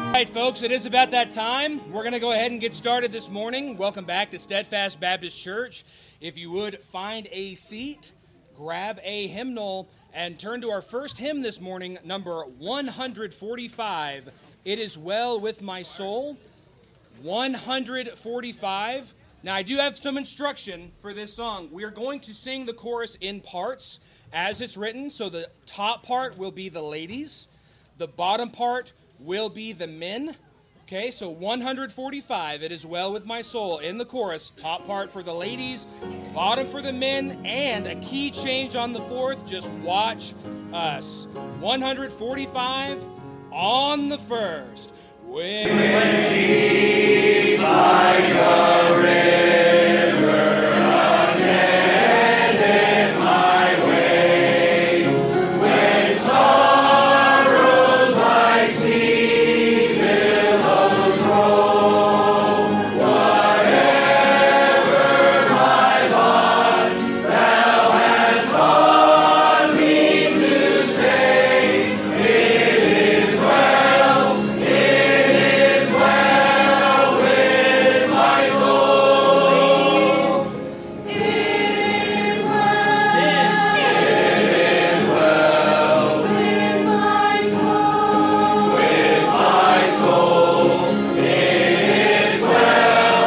All right, folks, it is about that time. We're going to go ahead and get started this morning. Welcome back to Steadfast Baptist Church. If you would, find a seat, grab a hymnal, and turn to our first hymn this morning, number 145, It Is Well With My Soul. 145. Now, I do have some instruction for this song. We are going to sing the chorus in parts as it's written. So the top part will be the ladies. The bottom part will be the men. Okay, so 145, It Is Well With My Soul in the chorus. Top part for the ladies, bottom for the men, and a key change on the fourth. Just watch us. 145 on the first. When peace like a river attendeth my way, when sorrows like sea billows roll, whatever my lot thou hast taught me to say, it is well with my soul. It is well with my soul. With my soul. It is well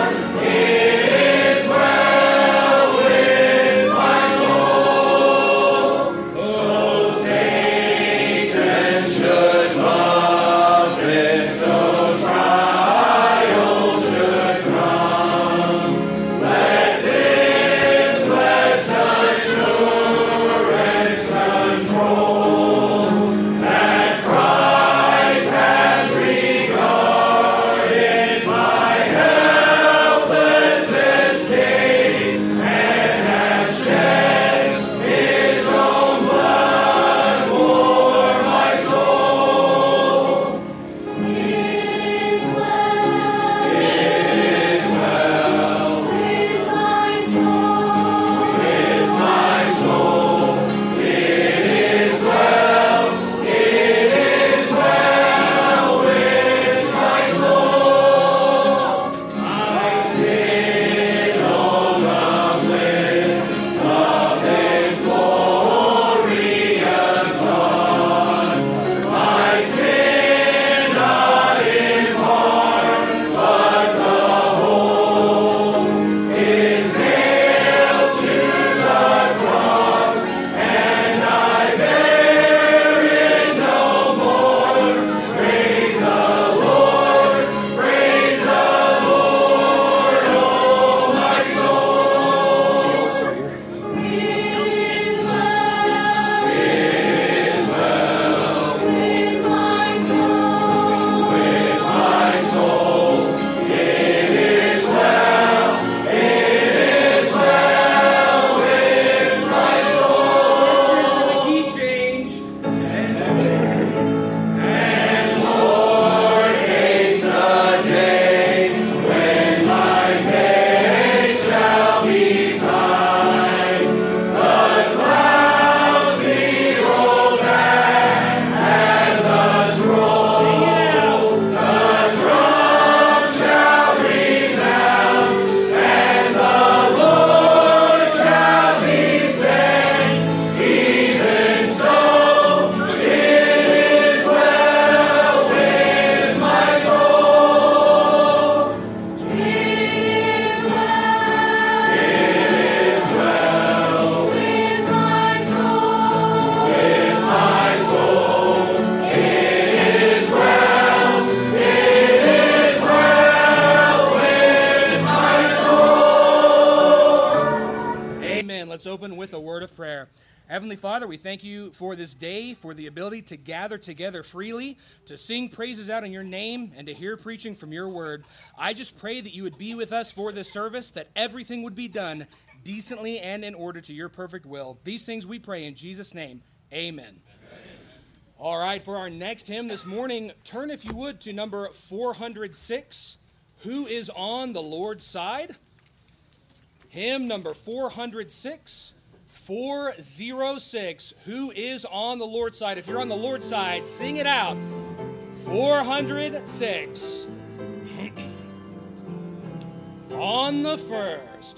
with my soul. Though Satan should buffet, though trials should come, let this blessed assurance control that Christ has regarded my helpless estate and hath shed his own blood for my soul. It is well with my soul. With my soul. It is well with my soul. I sit on the bliss of this glorious dawn. My sin not in part, but the whole is nailed to the cross, and I bear it no more. Praise the Lord, oh my soul. It is well with my soul. With my soul. It is well with my soul. The key change. And Lord, haste the day when my face shall be signed. The clouds be rolled back as the scroll. The trump shall resound, and the Lord shall descend. Even so, it is well with my soul. It is well with my soul. With my soul. It is well with my soul. Amen. Let's open with a word of prayer. Heavenly Father, we thank you for this day, for the ability to gather together freely, to sing praises out in your name, and to hear preaching from your word. I just pray that you would be with us for this service, that everything would be done decently and in order to your perfect will. These things we pray in Jesus' name. Amen. All right, for our next hymn this morning, turn, if you would, to number 406, Who is on the Lord's Side? Hymn number 406, 406, Who is on the Lord's Side? If you're on the Lord's side, sing it out. 406. On the first.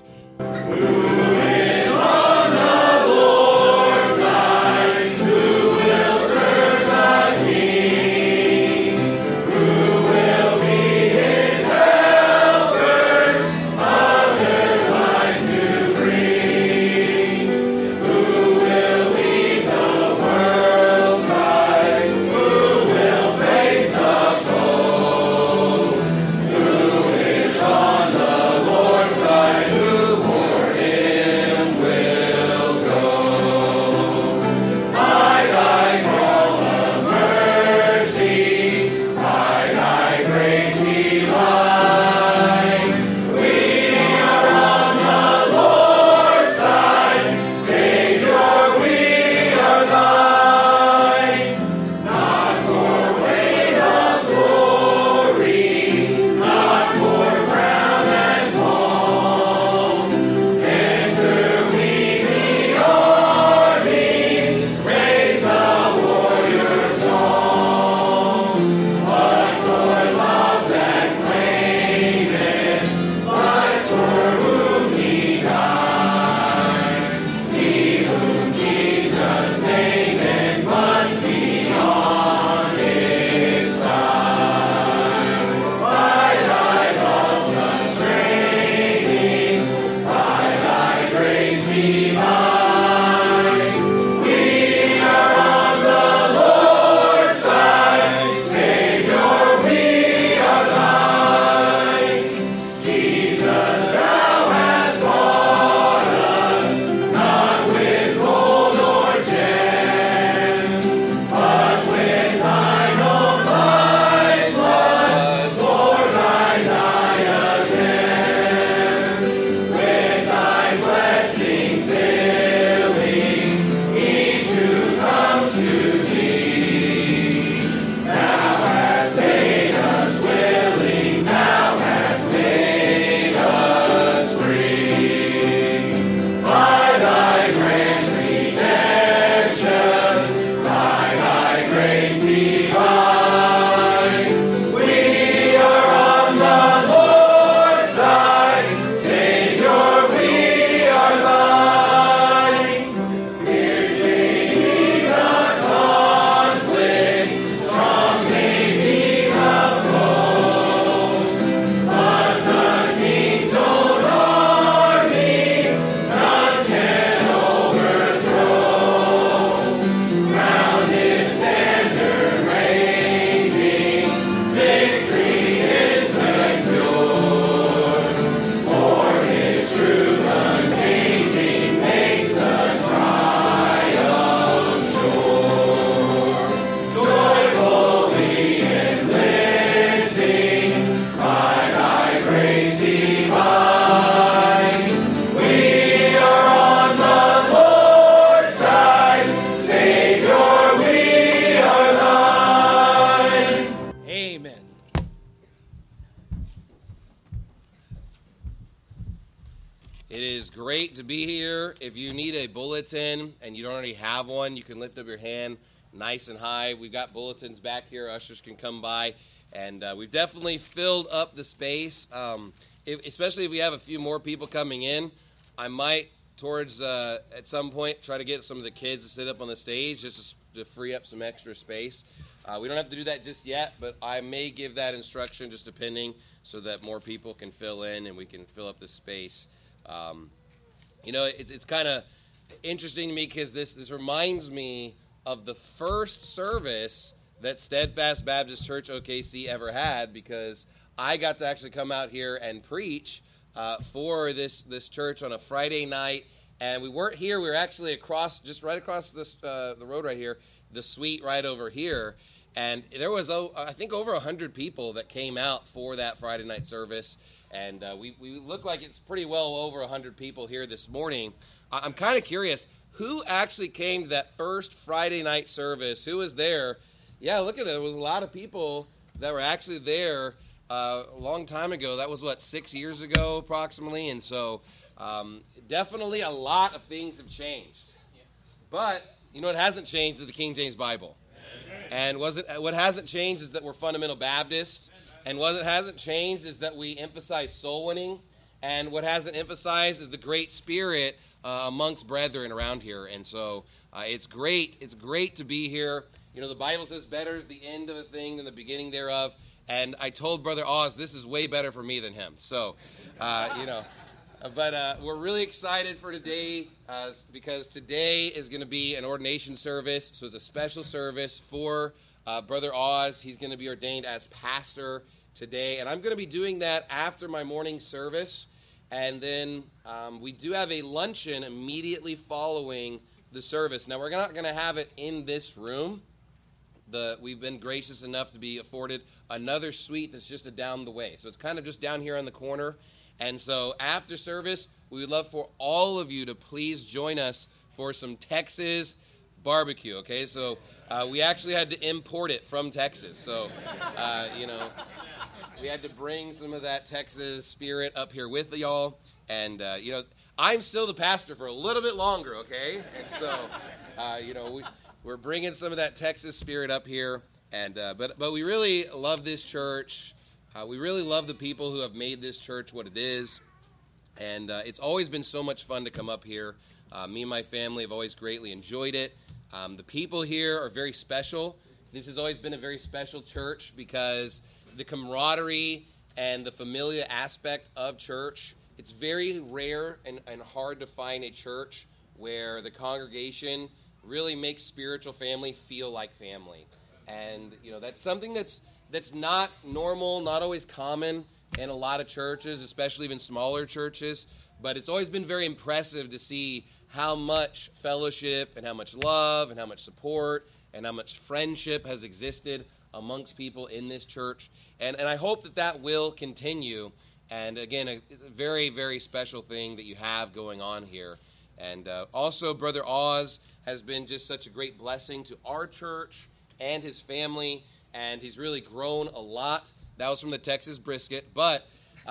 Great to be here. If you need a bulletin and you don't already have one, you can lift up your hand nice and high. We've got bulletins back here. Ushers can come by. And we've definitely filled up the space, especially if we have a few more people coming in. I might, towards at some point, try to get some of the kids to sit up on the stage just to free up some extra space. We don't have to do that just yet, but I may give that instruction just depending so that more people can fill in and we can fill up the space. It's kind of interesting to me because this reminds me of the first service that Steadfast Baptist Church OKC ever had, because I got to actually come out here and preach for this church on a Friday night, and we weren't here. We were actually right across this the road right here, the suite right over here, and there was I think over 100 people that came out for that Friday night service. And we look like it's pretty well over 100 people here this morning. I'm kind of curious, who actually came to that first Friday night service? Who was there? Yeah, look at that. There was a lot of people that were actually there a long time ago. That was, 6 years ago approximately? And so definitely a lot of things have changed. Yeah. But, it hasn't changed is the King James Bible. Amen. And what hasn't changed is that we're fundamental Baptists. And what hasn't changed is that we emphasize soul winning. And what hasn't emphasized is the great spirit amongst brethren around here. And so it's great. It's great to be here. You know, the Bible says better is the end of a thing than the beginning thereof. And I told Brother Oz, this is way better for me than him. So, but we're really excited for today because today is going to be an ordination service. So it's a special service for Brother Oz. He's going to be ordained as pastor today. And I'm going to be doing that after my morning service. And then we do have a luncheon immediately following the service. Now, we're not going to have it in this room. We've been gracious enough to be afforded another suite that's just down the way. So it's kind of just down here on the corner. And so after service, we would love for all of you to please join us for some Texas barbecue, okay? So we actually had to import it from Texas. So, we had to bring some of that Texas spirit up here with y'all. And, I'm still the pastor for a little bit longer, okay? And so, we're bringing some of that Texas spirit up here. And but we really love this church. We really love the people who have made this church what it is. And it's always been so much fun to come up here. Me and my family have always greatly enjoyed it. The people here are very special. This has always been a very special church because the camaraderie and the familiar aspect of church, it's very rare and hard to find a church where the congregation really makes spiritual family feel like family. And, that's something that's not normal, not always common in a lot of churches, especially even smaller churches. But it's always been very impressive to see how much fellowship and how much love and how much support and how much friendship has existed amongst people in this church. And I hope that will continue. And again, a very, very special thing that you have going on here. And also, Brother Oz has been just such a great blessing to our church and his family. And he's really grown a lot. That was from the Texas brisket. But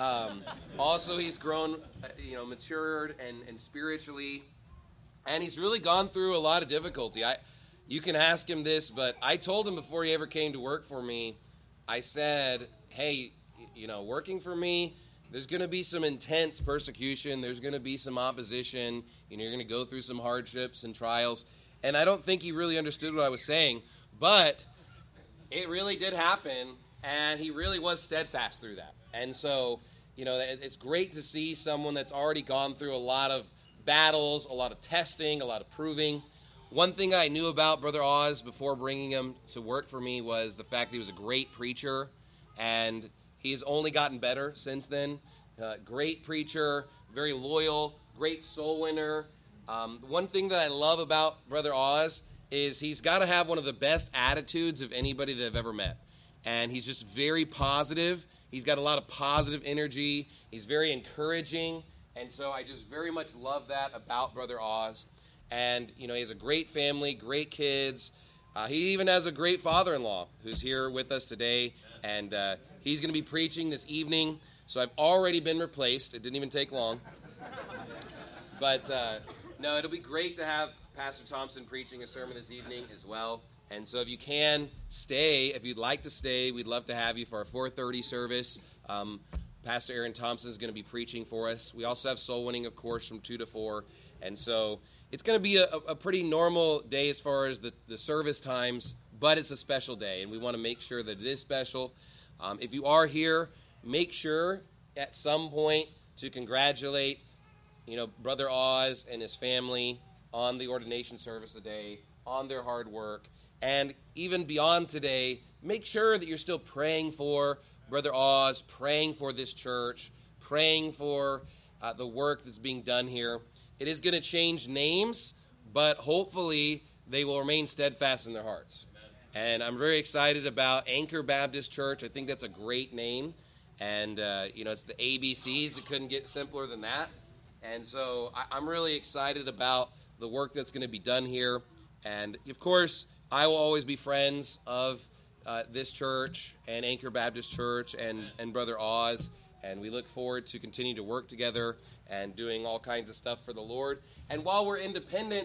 also he's grown, matured and spiritually. And he's really gone through a lot of difficulty. You can ask him this, but I told him before he ever came to work for me, I said, hey, working for me, there's going to be some intense persecution. There's going to be some opposition. You're going to go through some hardships and trials. And I don't think he really understood what I was saying, but it really did happen, and he really was steadfast through that. And so, it's great to see someone that's already gone through a lot of battles, a lot of testing, a lot of proving. One thing I knew about Brother Oz before bringing him to work for me was the fact that he was a great preacher, and he's only gotten better since then. Great preacher, very loyal, great soul winner. One thing that I love about Brother Oz is he's got to have one of the best attitudes of anybody that I've ever met. And he's just very positive. He's got a lot of positive energy. He's very encouraging. And so I just very much love that about Brother Oz. And, he has a great family, great kids. He even has a great father-in-law who's here with us today. And he's going to be preaching this evening. So I've already been replaced. It didn't even take long. But, no, it'll be great to have Pastor Thompson preaching a sermon this evening as well. And so if you can stay, if you'd like to stay, we'd love to have you for our 4:30 service. Pastor Aaron Thompson is going to be preaching for us. We also have soul winning, of course, from 2 to 4. And so it's going to be a pretty normal day as far as the service times, but it's a special day, and we want to make sure that it is special. If you are here, make sure at some point to congratulate, Brother Oz and his family on the ordination service today, on their hard work. And even beyond today, make sure that you're still praying for Brother Oz, praying for this church, praying for the work that's being done here. It is going to change names, but hopefully they will remain steadfast in their hearts. And I'm very excited about Anchor Baptist Church. I think that's a great name. And, it's the ABCs. It couldn't get simpler than that. And so I'm really excited about the work that's going to be done here. And, of course, I will always be friends of this church and Anchor Baptist Church and Brother Oz. And we look forward to continue to work together and doing all kinds of stuff for the Lord. And while we're independent,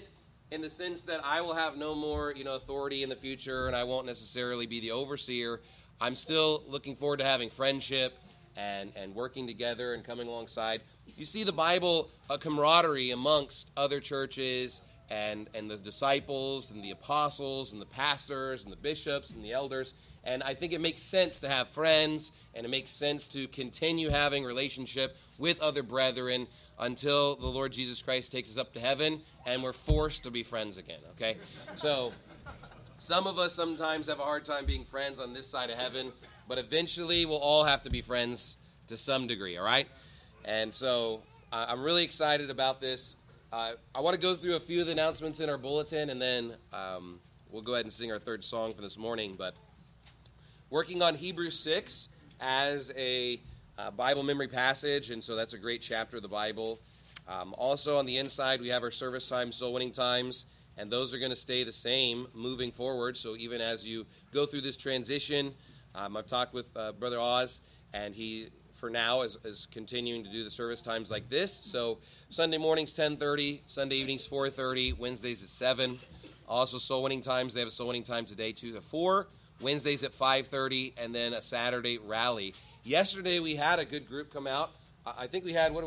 in the sense that I will have no more, authority in the future, and I won't necessarily be the overseer. I'm still looking forward to having friendship and working together and coming alongside. You see the Bible, a camaraderie amongst other churches and the disciples and the apostles and the pastors and the bishops and the elders. And I think it makes sense to have friends, and it makes sense to continue having relationship with other brethren until the Lord Jesus Christ takes us up to heaven and we're forced to be friends again, okay? So some of us sometimes have a hard time being friends on this side of heaven, but eventually we'll all have to be friends to some degree, all right? And so I'm really excited about this. I want to go through a few of the announcements in our bulletin, and then we'll go ahead and sing our third song for this morning. But working on Hebrews 6 as a Bible memory passage, and so that's a great chapter of the Bible. Also on the inside, we have our service times, soul winning times, and those are going to stay the same moving forward. So even as you go through this transition, I've talked with Brother Oz, and he, for now, is continuing to do the service times like this. So Sunday mornings, 10:30, Sunday evenings, 4:30, Wednesdays at 7. Also soul winning times, they have a soul winning time today, 2 to 4. Wednesdays at 5:30, and then a Saturday rally. Yesterday we had a good group come out. I think we had,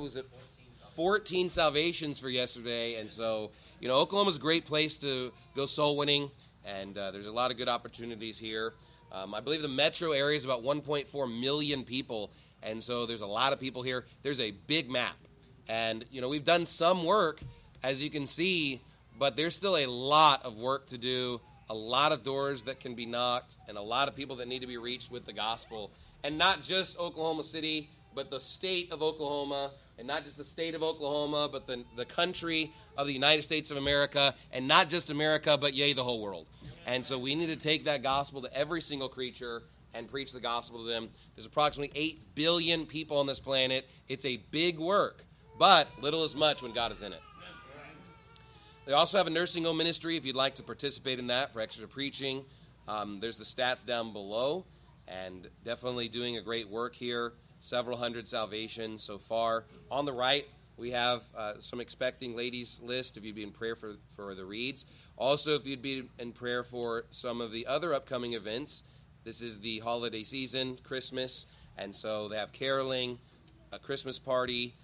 14 salvations for yesterday. And so, Oklahoma's a great place to go soul winning, and there's a lot of good opportunities here. I believe the metro area is about 1.4 million people, and so there's a lot of people here. There's a big map, and, we've done some work, as you can see, but there's still a lot of work to do. A lot of doors that can be knocked, and a lot of people that need to be reached with the gospel. And not just Oklahoma City, but the state of Oklahoma, and not just the state of Oklahoma, but the country of the United States of America, and not just America, but yea, the whole world. And so we need to take that gospel to every single creature and preach the gospel to them. There's approximately 8 billion people on this planet. It's a big work, but little is much when God is in it. They also have a nursing home ministry if you'd like to participate in that for extra preaching. There's the stats down below, and definitely doing a great work here. Several hundred salvations so far. On the right, we have some expecting ladies list if you'd be in prayer for the reads. Also, if you'd be in prayer for some of the other upcoming events. This is the holiday season, Christmas, and so they have caroling, a Christmas party.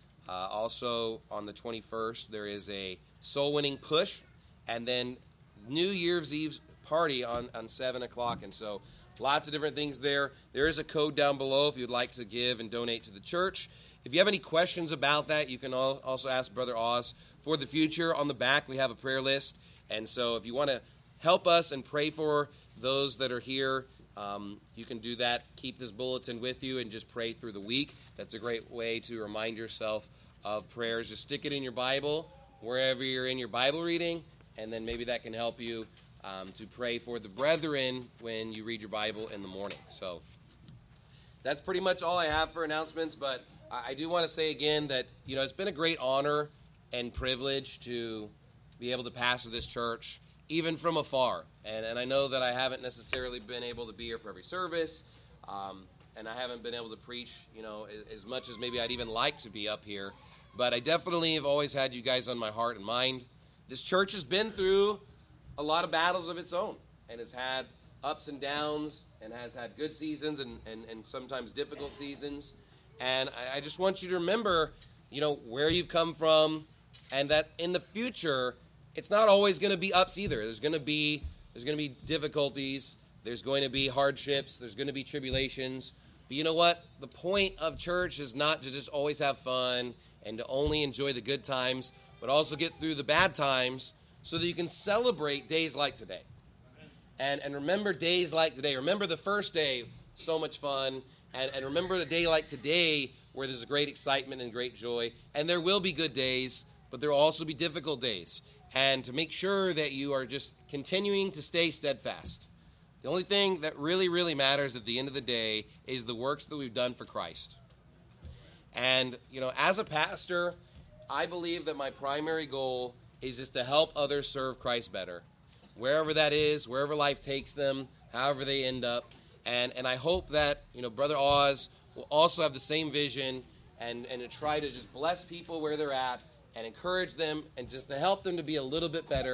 Also on the 21st, there is a soul-winning push, and then New Year's Eve party on 7 o'clock. And so lots of different things there. There is a code down below if you'd like to give and donate to the church. If you have any questions about that, you can also ask Brother Oz. For the future, on the back, we have a prayer list. And so if you want to help us and pray for those that are here, you can do that. Keep this bulletin with you and just pray through the week. That's a great way to remind yourself of prayers. Just stick it in your Bible wherever you're in your Bible reading, and then maybe that can help you to pray for the brethren when you read your Bible in the morning. So that's pretty much all I have for announcements, but I do want to say again that, it's been a great honor and privilege to be able to pastor this church, even from afar. And I know that I haven't necessarily been able to be here for every service, and I haven't been able to preach, as much as maybe I'd even like to be up here. But I definitely have always had you guys on my heart and mind. This church has been through a lot of battles of its own, and has had ups and downs, and has had good seasons and sometimes difficult seasons. And I just want you to remember, where you've come from, and that in the future, it's not always going to be ups either. There's going to be difficulties. There's going to be hardships. There's going to be tribulations. But you know what? The point of church is not to just always have fun and to only enjoy the good times, but also get through the bad times so that you can celebrate days like today. And remember days like today. Remember the first day, so much fun. And remember the day like today where there's a great excitement and great joy. And there will be good days, but there will also be difficult days. And to make sure that you are just continuing to stay steadfast. The only thing that really, really matters at the end of the day is the works that we've done for Christ. And, as a pastor, I believe that my primary goal is just to help others serve Christ better. Wherever that is, wherever life takes them, however they end up. And I hope that, Brother Oz will also have the same vision and to try to just bless people where they're at and encourage them and just to help them to be a little bit better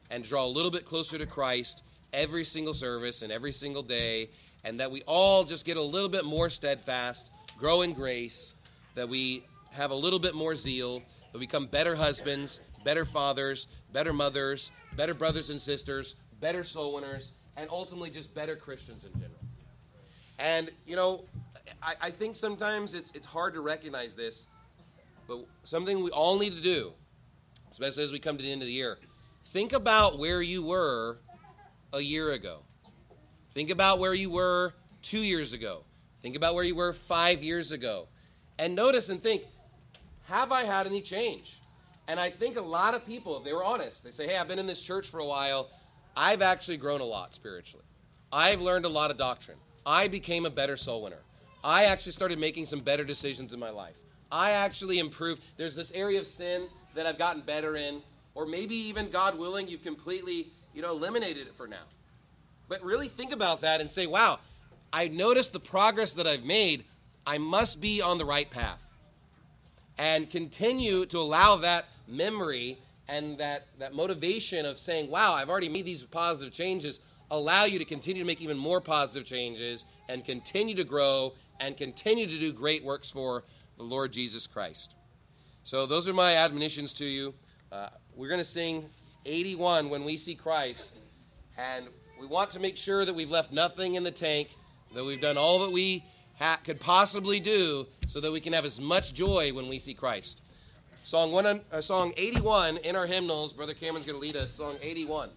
and draw a little bit closer to Christ every single service and every single day, and that we all just get a little bit more steadfast, grow in grace, that we have a little bit more zeal, that we become better husbands, better fathers, better mothers, better brothers and sisters, better soul winners, and ultimately just better Christians in general. And, you know, I think sometimes it's hard to recognize this, but something we all need to do, especially as we come to the end of the year, think about where you were a year ago. Think about where you were 2 years ago. Think about where you were 5 years ago. And notice and think, have I had any change? And I think a lot of people, if they were honest, they say, hey, I've been in this church for a while. I've actually grown a lot spiritually. I've learned a lot of doctrine. I became a better soul winner. I actually started making some better decisions in my life. I actually improved. There's this area of sin that I've gotten better in, or maybe even, God willing, you've completely, eliminated it for now. But really think about that and say, wow, I noticed the progress that I've made. I must be on the right path. And continue to allow that memory and that motivation of saying, wow, I've already made these positive changes, allow you to continue to make even more positive changes and continue to grow and continue to do great works for the Lord Jesus Christ. So those are my admonitions to you. We're going to sing 81, When We See Christ, and we want to make sure that we've left nothing in the tank, that we've done all that we could possibly do so that we can have as much joy when we see Christ. Song 81 in our hymnals. Brother Cameron's going to lead us. Song 81.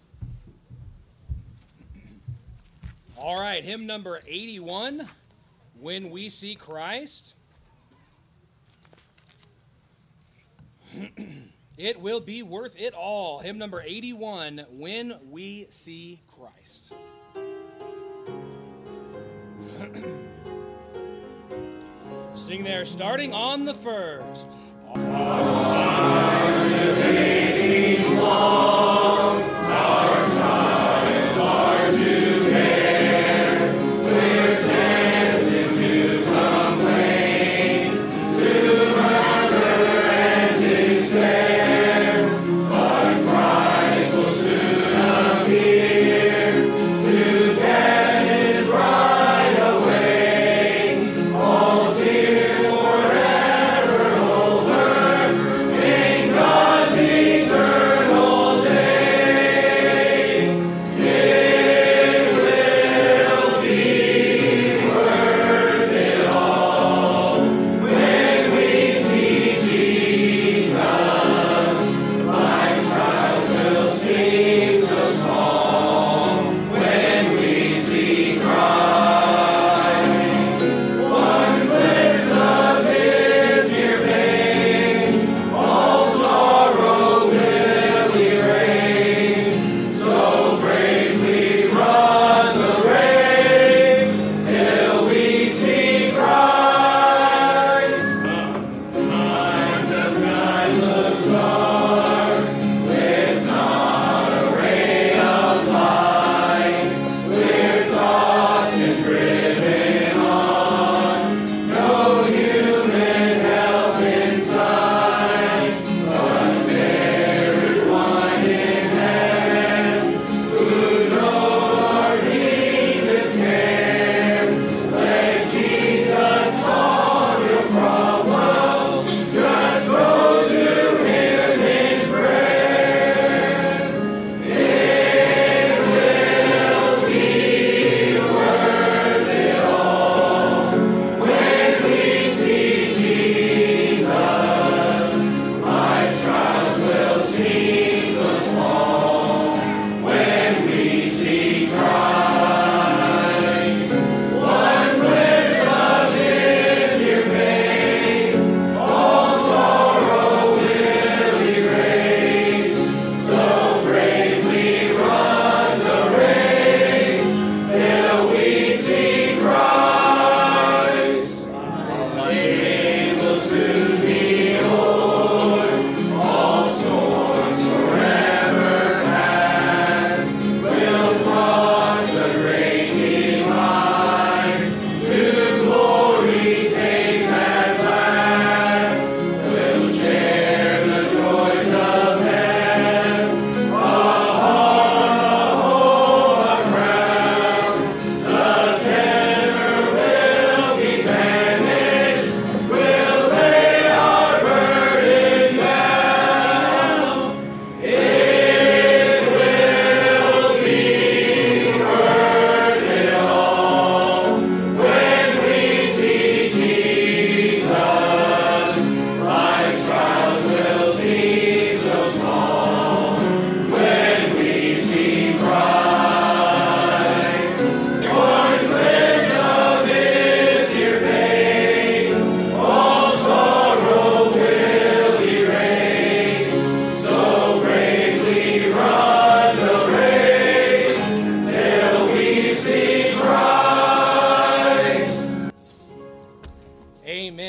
All right, hymn number 81, When We See Christ. It will be worth it all. Hymn number 81, When We See Christ. Sing there, starting on the first.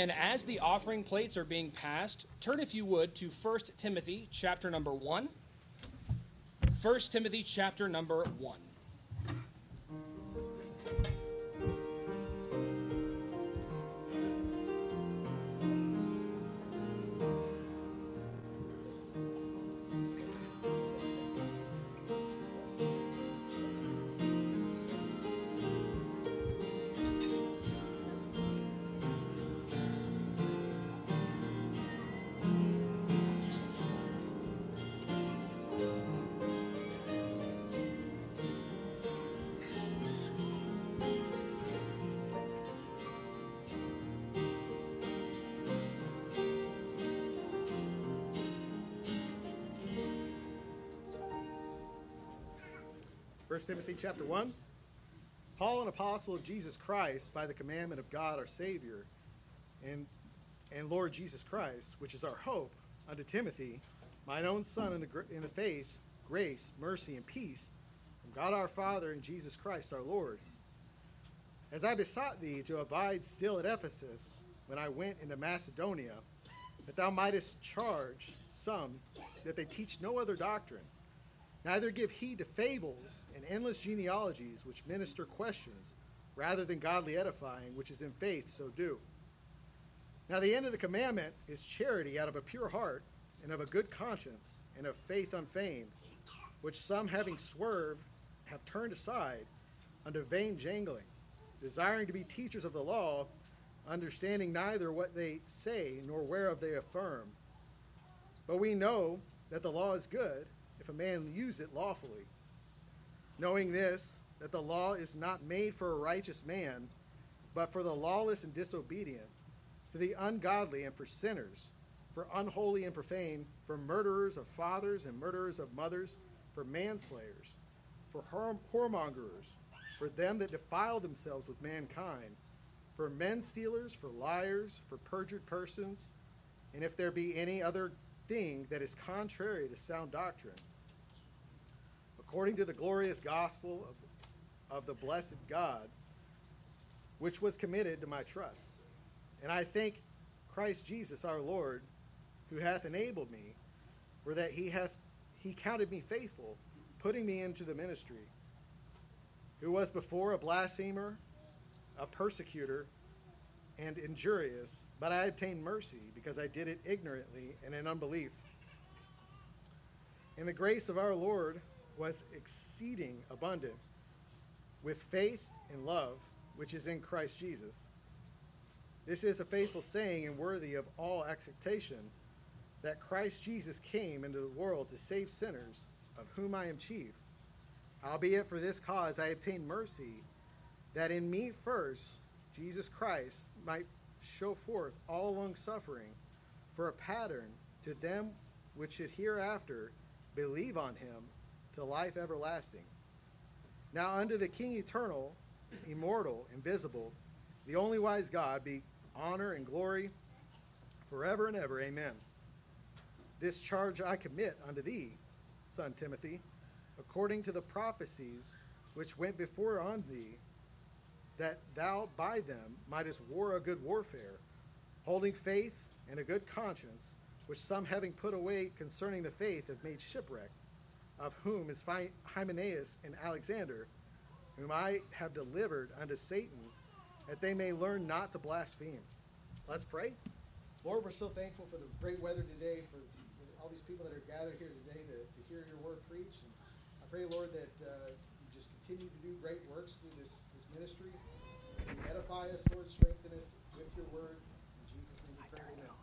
then as the offering plates are being passed, turn, if you would, to 1 Timothy chapter number 1. 1 Timothy chapter number 1. First Timothy chapter 1. Paul, an apostle of Jesus Christ, by the commandment of God our Savior, and Lord Jesus Christ, which is our hope, unto Timothy, mine own son in the faith, grace, mercy, and peace, from God our Father and Jesus Christ our Lord. As I besought thee to abide still at Ephesus, when I went into Macedonia, that thou mightest charge some that they teach no other doctrine, neither give heed to fables and endless genealogies which minister questions, rather than godly edifying, which is in faith, so do. Now the end of the commandment is charity out of a pure heart, and of a good conscience, and of faith unfeigned, which some having swerved have turned aside unto vain jangling, desiring to be teachers of the law, understanding neither what they say nor whereof they affirm. But we know that the law is good, if a man use it lawfully. Knowing this, that the law is not made for a righteous man, but for the lawless and disobedient, for the ungodly and for sinners, for unholy and profane, for murderers of fathers and murderers of mothers, for manslayers, for whoremongers, for them that defile themselves with mankind, for men stealers, for liars, for perjured persons, and if there be any other thing that is contrary to sound doctrine, according to the glorious gospel of the blessed God, which was committed to my trust. And I thank Christ Jesus our Lord, who hath enabled me, for that he counted me faithful, putting me into the ministry, who was before a blasphemer, a persecutor, and injurious, but I obtained mercy, because I did it ignorantly and in unbelief. And the grace of our Lord was exceeding abundant, with faith and love, which is in Christ Jesus. This is a faithful saying and worthy of all acceptation, that Christ Jesus came into the world to save sinners, of whom I am chief. Howbeit for this cause I obtained mercy, that in me first Jesus Christ might show forth all long-suffering, for a pattern to them which should hereafter believe on him to life everlasting. Now unto the King eternal, immortal, invisible, the only wise God, be honor and glory forever and ever. Amen. This charge I commit unto thee, son Timothy, according to the prophecies which went before on thee, that thou by them mightest war a good warfare, holding faith and a good conscience, which some having put away concerning the faith have made shipwreck, of whom is Hymenaeus and Alexander, whom I have delivered unto Satan, that they may learn not to blaspheme. Let's pray. Lord, we're so thankful for the great weather today, for all these people that are gathered here today to hear your word preached. And I pray, Lord, that you just continue to do great works through this ministry. And edify us, Lord, strengthen us with your word. In Jesus' name we pray, amen.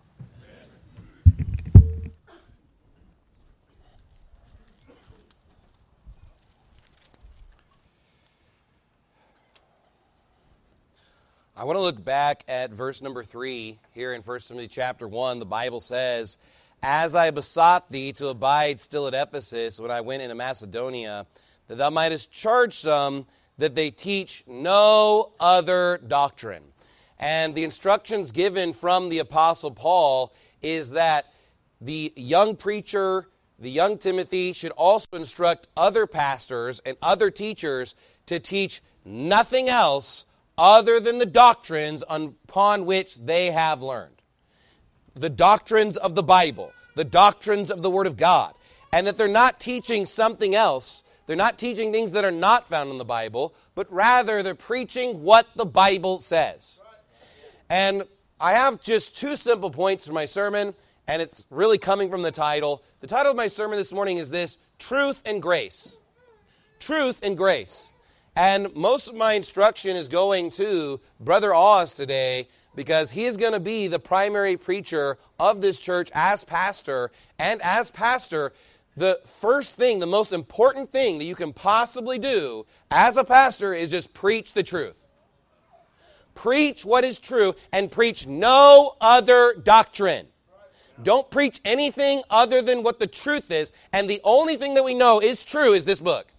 I want to look back at verse number 3 here in 1 Timothy chapter 1. The Bible says, "As I besought thee to abide still at Ephesus when I went into Macedonia, that thou mightest charge some that they teach no other doctrine." And the instructions given from the Apostle Paul is that the young preacher, the young Timothy, should also instruct other pastors and other teachers to teach nothing else other than the doctrines upon which they have learned. The doctrines of the Bible, the doctrines of the Word of God, and that they're not teaching something else. They're not teaching things that are not found in the Bible, but rather they're preaching what the Bible says. And I have just two simple points for my sermon, and it's really coming from the title. The title of my sermon this morning is this: Truth and Grace. Truth and Grace. And most of my instruction is going to Brother Oz today, because he is going to be the primary preacher of this church as pastor. And as pastor, the first thing, the most important thing that you can possibly do as a pastor is just preach the truth. Preach what is true and preach no other doctrine. Don't preach anything other than what the truth is. And the only thing that we know is true is this book.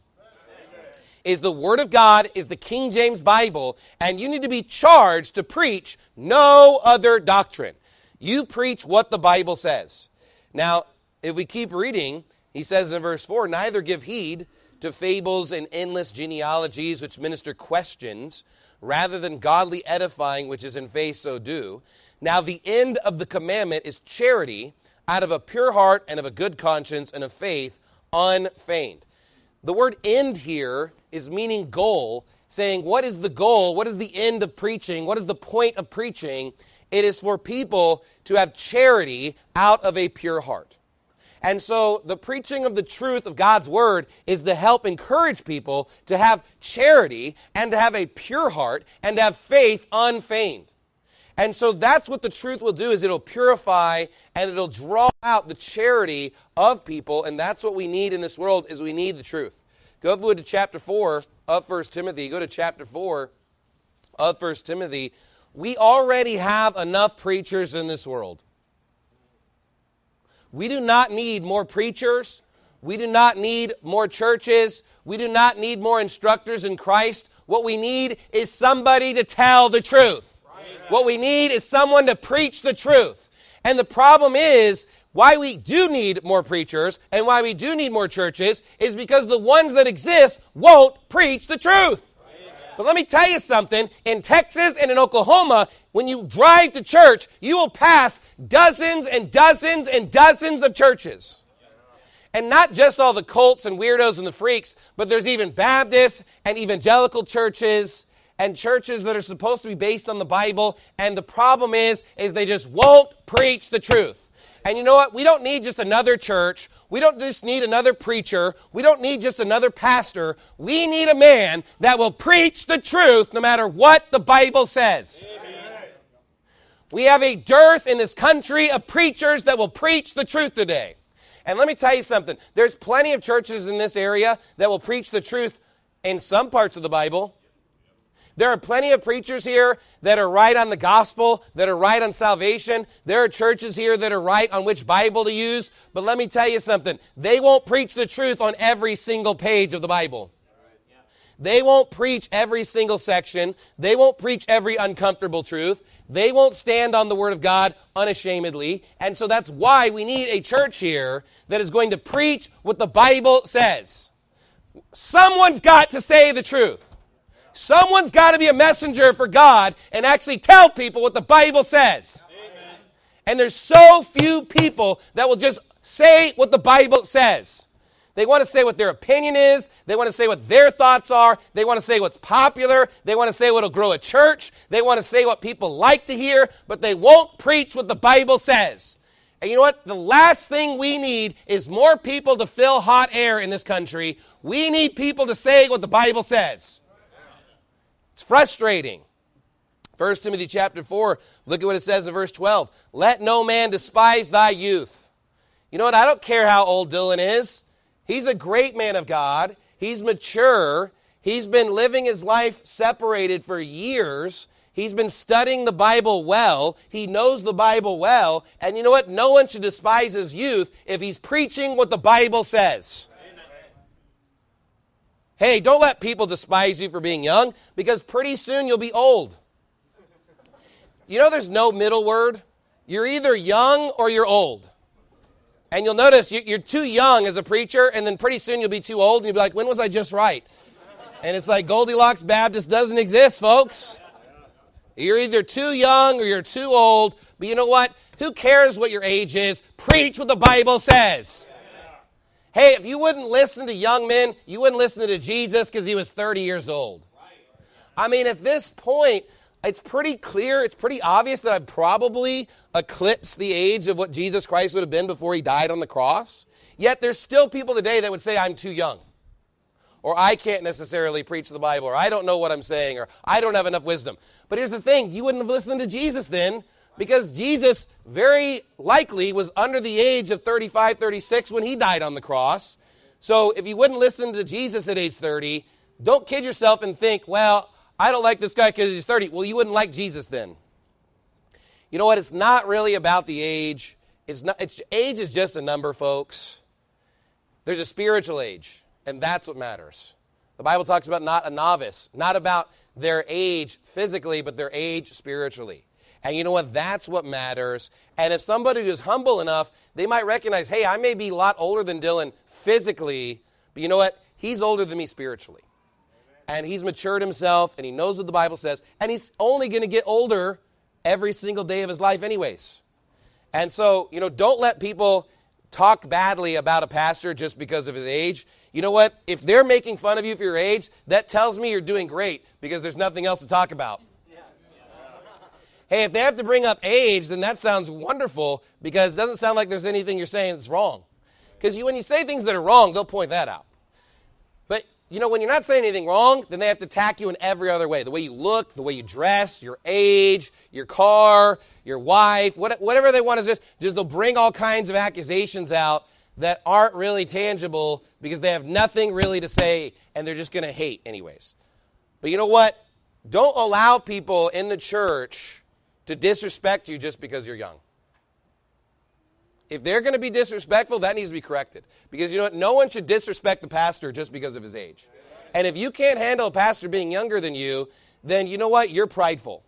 Is the Word of God, is the King James Bible, and you need to be charged to preach no other doctrine. You preach what the Bible says. Now, if we keep reading, he says in verse 4, neither give heed to fables and endless genealogies which minister questions, rather than godly edifying which is in faith so do. Now the end of the commandment is charity, out of a pure heart and of a good conscience and of faith unfeigned. The word end here is meaning goal, saying what is the goal? What is the end of preaching? What is the point of preaching? It is for people to have charity out of a pure heart. And so the preaching of the truth of God's word is to help encourage people to have charity and to have a pure heart and to have faith unfeigned. And so that's what the truth will do, is it'll purify and it'll draw out the charity of people. And that's what we need in this world, is we need the truth. Go forward to chapter 4 of 1 Timothy. Go to chapter 4 of 1 Timothy. We already have enough preachers in this world. We do not need more preachers. We do not need more churches. We do not need more instructors in Christ. What we need is somebody to tell the truth. What we need is someone to preach the truth. And the problem is, why we do need more preachers and why we do need more churches is because the ones that exist won't preach the truth. But let me tell you something. In Texas and in Oklahoma, when you drive to church, you will pass dozens and dozens and dozens of churches. And not just all the cults and weirdos and the freaks, but there's even Baptist and evangelical churches and churches that are supposed to be based on the Bible. And the problem is they just won't preach the truth. And you know what? We don't need just another church. We don't just need another preacher. We don't need just another pastor. We need a man that will preach the truth no matter what the Bible says. Amen. We have a dearth in this country of preachers that will preach the truth today. And let me tell you something. There's plenty of churches in this area that will preach the truth in some parts of the Bible. There are plenty of preachers here that are right on the gospel, that are right on salvation. There are churches here that are right on which Bible to use. But let me tell you something. They won't preach the truth on every single page of the Bible. They won't preach every single section. They won't preach every uncomfortable truth. They won't stand on the Word of God unashamedly. And so that's why we need a church here that is going to preach what the Bible says. Someone's got to say the truth. Someone's got to be a messenger for God and actually tell people what the Bible says. Amen. And there's so few people that will just say what the Bible says. They want to say what their opinion is. They want to say what their thoughts are. They want to say what's popular. They want to say what will grow a church. They want to say what people like to hear, but they won't preach what the Bible says. And you know what? The last thing we need is more people to fill hot air in this country. We need people to say what the Bible says. It's frustrating. 1 Timothy chapter 4, look at what it says in verse 12. Let no man despise thy youth. You know what? I don't care how old Dylan is. He's a great man of God. He's mature. He's been living his life separated for years. He's been studying the Bible well. He knows the Bible well. And you know what? No one should despise his youth if he's preaching what the Bible says. Hey, don't let people despise you for being young, because pretty soon you'll be old. You know there's no middle word? You're either young or you're old. And you'll notice you're too young as a preacher, and then pretty soon you'll be too old, and you'll be like, when was I just right? And it's like Goldilocks Baptist doesn't exist, folks. You're either too young or you're too old. But you know what? Who cares what your age is? Preach what the Bible says. Hey, if you wouldn't listen to young men, you wouldn't listen to Jesus because he was 30 years old. I mean, at this point, it's pretty clear, it's pretty obvious that I've probably eclipsed the age of what Jesus Christ would have been before he died on the cross. Yet there's still people today that would say I'm too young. Or I can't necessarily preach the Bible, or I don't know what I'm saying, or I don't have enough wisdom. But here's the thing, you wouldn't have listened to Jesus then, because Jesus very likely was under the age of 35, 36 when he died on the cross. So if you wouldn't listen to Jesus at age 30, don't kid yourself and think, well, I don't like this guy because he's 30. Well, you wouldn't like Jesus then. You know what? It's not really about the age. Age is just a number, folks. There's a spiritual age, and that's what matters. The Bible talks about not a novice, not about their age physically, but their age spiritually. And you know what? That's what matters. And if somebody who's humble enough, they might recognize, hey, I may be a lot older than Dylan physically, but you know what? He's older than me spiritually. And he's matured himself, and he knows what the Bible says, and he's only going to get older every single day of his life anyways. And so, don't let people talk badly about a pastor just because of his age. You know what? If they're making fun of you for your age, that tells me you're doing great because there's nothing else to talk about. Hey, if they have to bring up age, then that sounds wonderful because it doesn't sound like there's anything you're saying that's wrong. Because when you say things that are wrong, they'll point that out. But, when you're not saying anything wrong, then they have to attack you in every other way. The way you look, the way you dress, your age, your car, your wife, whatever they want to just they'll bring all kinds of accusations out that aren't really tangible because they have nothing really to say and they're just going to hate anyways. But you know what? Don't allow people in the church to disrespect you just because you're young. If they're going to be disrespectful, that needs to be corrected. Because you know what? No one should disrespect the pastor just because of his age. And if you can't handle a pastor being younger than you, then you know what? You're prideful.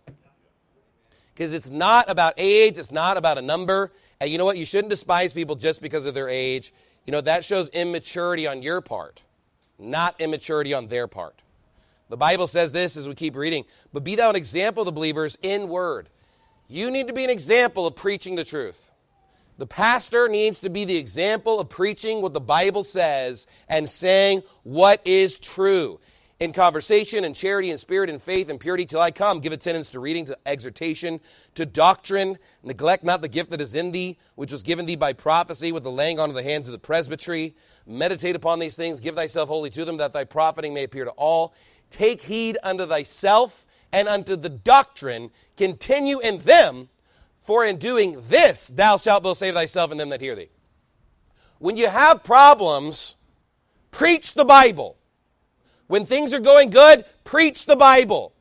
Because it's not about age. It's not about a number. And you know what? You shouldn't despise people just because of their age. That shows immaturity on your part, not immaturity on their part. The Bible says this as we keep reading, but be thou an example of the believers in word. You need to be an example of preaching the truth. The pastor needs to be the example of preaching what the Bible says and saying what is true. In conversation and charity and spirit and faith and purity till I come, give attendance to reading, to exhortation, to doctrine. Neglect not the gift that is in thee, which was given thee by prophecy with the laying on of the hands of the presbytery. Meditate upon these things, give thyself wholly to them, that thy profiting may appear to all. Take heed unto thyself and unto the doctrine, continue in them, for in doing this thou shalt both save thyself and them that hear thee. When you have problems, preach the Bible. When things are going good, preach the Bible.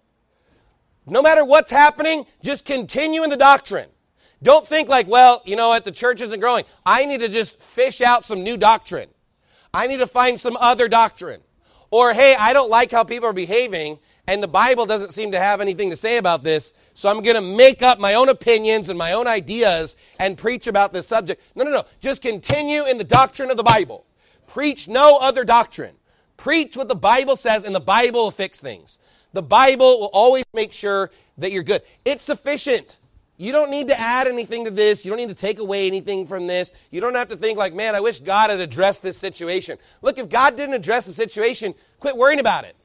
No matter what's happening, just continue in the doctrine. Don't think like, well, the church isn't growing. I need to just fish out some new doctrine. I need to find some other doctrine. Or, hey, I don't like how people are behaving, and the Bible doesn't seem to have anything to say about this, so I'm going to make up my own opinions and my own ideas and preach about this subject. No. Just continue in the doctrine of the Bible. Preach no other doctrine. Preach what the Bible says, and the Bible will fix things. The Bible will always make sure that you're good. It's sufficient. You don't need to add anything to this. You don't need to take away anything from this. You don't have to think like, man, I wish God had addressed this situation. Look, if God didn't address the situation, quit worrying about it.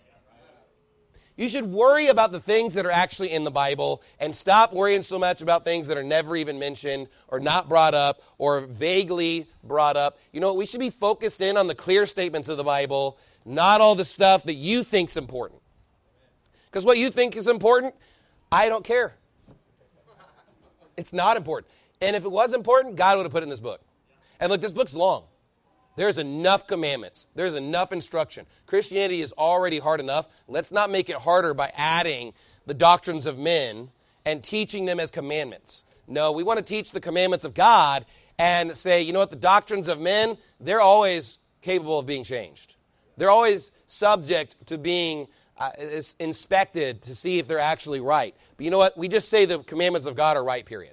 You should worry about the things that are actually in the Bible and stop worrying so much about things that are never even mentioned or not brought up or vaguely brought up. You know what? We should be focused in on the clear statements of the Bible, not all the stuff that you think's important. Because what you think is important, I don't care. It's not important. And if it was important, God would have put it in this book. And look, this book's long. There's enough commandments. There's enough instruction. Christianity is already hard enough. Let's not make it harder by adding the doctrines of men and teaching them as commandments. No, we want to teach the commandments of God and say, you know what, the doctrines of men, they're always capable of being changed. They're always subject to being inspected to see if they're actually right. But you know what? We just say the commandments of God are right, period.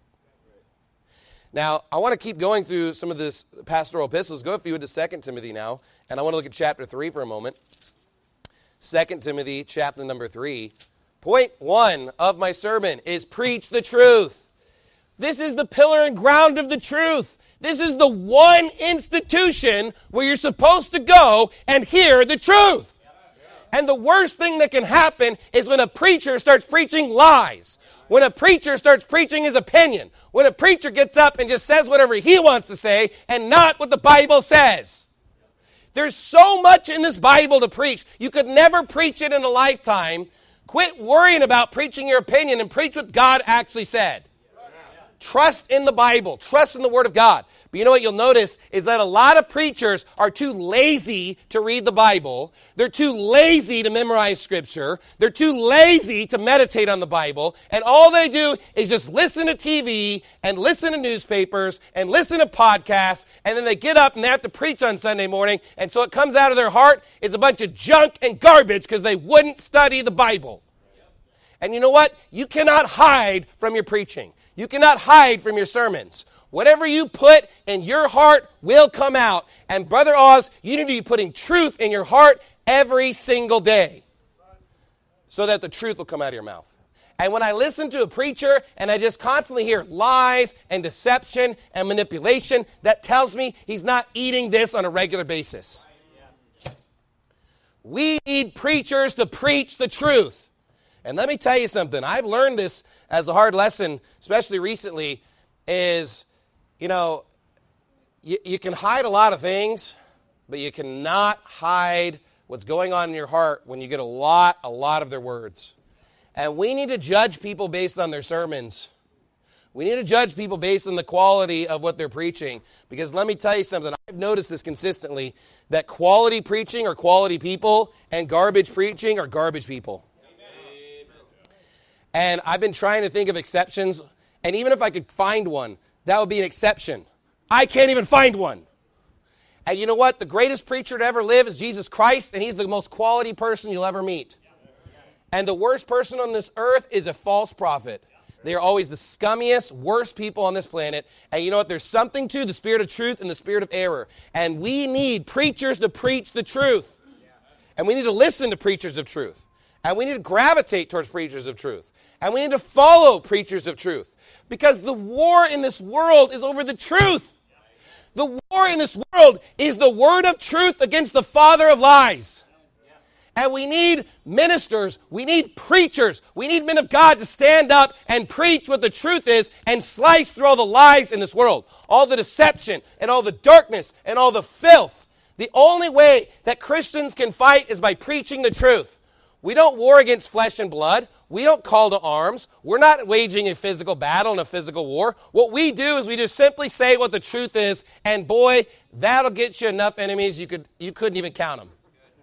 Now, I want to keep going through some of this pastoral epistles. Go if you would to 2 Timothy now, and I want to look at chapter 3 for a moment. 2 Timothy, chapter number 3. Point 1 of my sermon is preach the truth. This is the pillar and ground of the truth. This is the one institution where you're supposed to go and hear the truth. And the worst thing that can happen is when a preacher starts preaching lies. When a preacher starts preaching his opinion. When a preacher gets up and just says whatever he wants to say and not what the Bible says. There's so much in this Bible to preach. You could never preach it in a lifetime. Quit worrying about preaching your opinion and preach what God actually said. Trust in the Bible. Trust in the Word of God. But you know what you'll notice is that a lot of preachers are too lazy to read the Bible. They're too lazy to memorize Scripture. They're too lazy to meditate on the Bible. And all they do is just listen to TV and listen to newspapers and listen to podcasts. And then they get up and they have to preach on Sunday morning. And so it comes out of their heart is a bunch of junk and garbage because they wouldn't study the Bible. And you know what? You cannot hide from your preaching. You cannot hide from your sermons. Whatever you put in your heart will come out. And Brother Oz, you need to be putting truth in your heart every single day so that the truth will come out of your mouth. And when I listen to a preacher and I just constantly hear lies and deception and manipulation, that tells me he's not eating this on a regular basis. We need preachers to preach the truth. And let me tell you something. I've learned this as a hard lesson, especially recently, is, you know, you can hide a lot of things, but you cannot hide what's going on in your heart when you get a lot of their words. And we need to judge people based on their sermons. We need to judge people based on the quality of what they're preaching. Because let me tell you something. I've noticed this consistently, that quality preaching are quality people, and garbage preaching are garbage people. And I've been trying to think of exceptions, and even if I could find one, that would be an exception. I can't even find one. And you know what? The greatest preacher to ever live is Jesus Christ, and he's the most quality person you'll ever meet. And the worst person on this earth is a false prophet. They are always the scummiest, worst people on this planet. And you know what? There's something to the spirit of truth and the spirit of error. And we need preachers to preach the truth. And we need to listen to preachers of truth. And we need to gravitate towards preachers of truth. And we need to follow preachers of truth. Because the war in this world is over the truth. The war in this world is the word of truth against the father of lies. And we need ministers, we need preachers, we need men of God to stand up and preach what the truth is and slice through all the lies in this world. All the deception and all the darkness and all the filth. The only way that Christians can fight is by preaching the truth. We don't war against flesh and blood. We don't call to arms. We're not waging a physical battle and a physical war. What we do is we just simply say what the truth is, and boy, that'll get you enough enemies you couldn't even count them.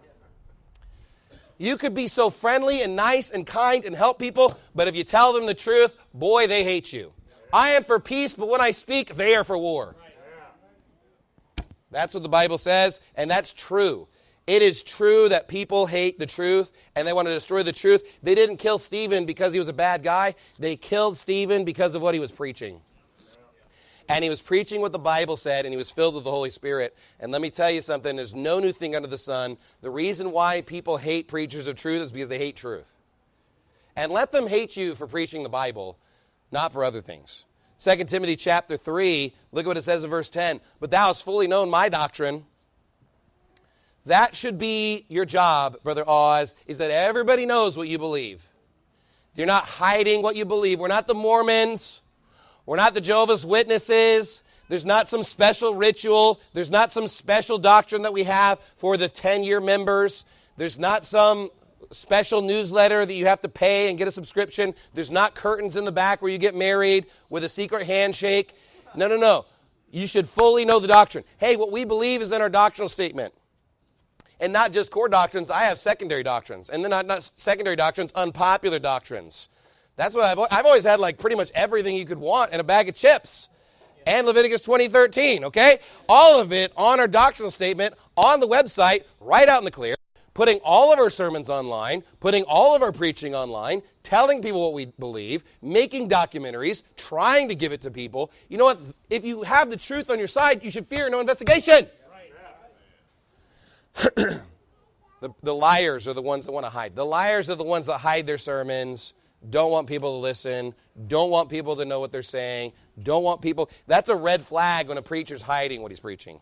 You could be so friendly and nice and kind and help people, but if you tell them the truth, boy, they hate you. I am for peace, but when I speak, they are for war. That's what the Bible says, and that's true. It is true that people hate the truth and they want to destroy the truth. They didn't kill Stephen because he was a bad guy. They killed Stephen because of what he was preaching. And he was preaching what the Bible said, and he was filled with the Holy Spirit. And let me tell you something, there's no new thing under the sun. The reason why people hate preachers of truth is because they hate truth. And let them hate you for preaching the Bible, not for other things. 2 Timothy chapter 3, look at what it says in verse 10. But thou hast fully known my doctrine. That should be your job, Brother Oz, is that everybody knows what you believe. You're not hiding what you believe. We're not the Mormons. We're not the Jehovah's Witnesses. There's not some special ritual. There's not some special doctrine that we have for the 10-year members. There's not some special newsletter that you have to pay and get a subscription. There's not curtains in the back where you get married with a secret handshake. No. You should fully know the doctrine. Hey, what we believe is in our doctrinal statement. And not just core doctrines, I have secondary doctrines. And then not secondary doctrines, unpopular doctrines. That's what I've always had, like pretty much everything you could want in a bag of chips. And Leviticus 20:13, okay? All of it on our doctrinal statement, on the website, right out in the clear, putting all of our sermons online, putting all of our preaching online, telling people what we believe, making documentaries, trying to give it to people. You know what? If you have the truth on your side, you should fear no investigation. The liars are the ones that want to hide. The liars are the ones that hide their sermons, don't want people to listen, don't want people to know what they're saying, don't want people. That's a red flag when a preacher's hiding what he's preaching.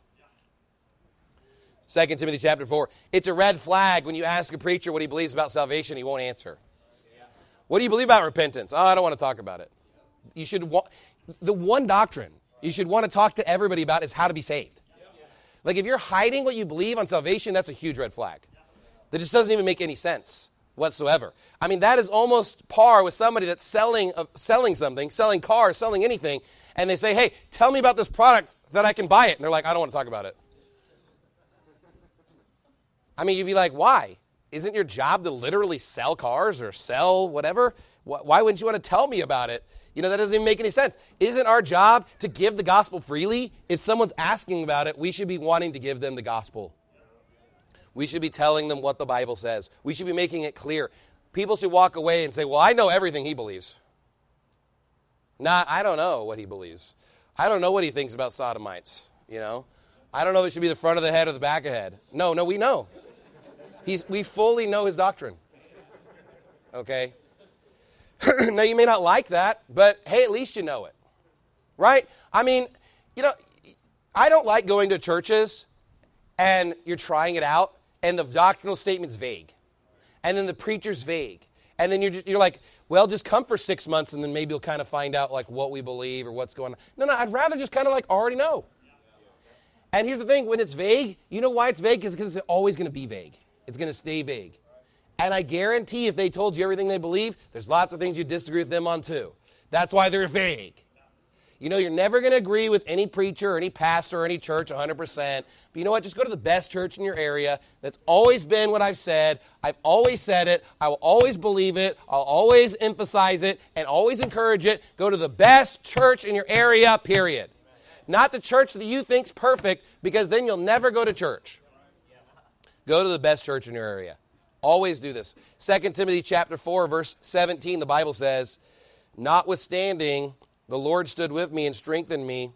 2 Timothy chapter 4. It's a red flag when you ask a preacher what he believes about salvation, he won't answer. What do you believe about repentance? Oh, I don't want to talk about it. You should the one doctrine you should want to talk to everybody about is how to be saved. Like if you're hiding what you believe on salvation, that's a huge red flag. That just doesn't even make any sense whatsoever. I mean, that is almost par with somebody that's selling something, selling cars, selling anything, and they say, hey, tell me about this product that I can buy it. And they're like, I don't want to talk about it. I mean, you'd be like, why? Isn't your job to literally sell cars or sell whatever? Why wouldn't you want to tell me about it? You know, that doesn't even make any sense. Isn't our job to give the gospel freely? If someone's asking about it, we should be wanting to give them the gospel. We should be telling them what the Bible says. We should be making it clear. People should walk away and say, well, I know everything he believes. Nah, I don't know what he believes. I don't know what he thinks about sodomites, you know. I don't know if it should be the front of the head or the back of the head. No, we know. We fully know his doctrine. Okay? Now, you may not like that, but hey, at least you know it. Right? I mean, you know, I don't like going to churches and you're trying it out and the doctrinal statement's vague. And then the preacher's vague. And then you're like, well, just come for 6 months and then maybe you'll kind of find out like what we believe or what's going on. No, I'd rather just kind of like already know. And here's the thing, when it's vague, you know why it's vague? Because it's always going to be vague. It's going to stay vague. And I guarantee if they told you everything they believe, there's lots of things you disagree with them on too. That's why they're vague. You know, you're never going to agree with any preacher or any pastor or any church 100%. But you know what? Just go to the best church in your area. That's always been what I've said. I've always said it. I will always believe it. I'll always emphasize it and always encourage it. Go to the best church in your area, period. Not the church that you think's perfect, because then you'll never go to church. Go to the best church in your area. Always do this. 2 Timothy chapter 4, verse 17, the Bible says, notwithstanding, the Lord stood with me and strengthened me,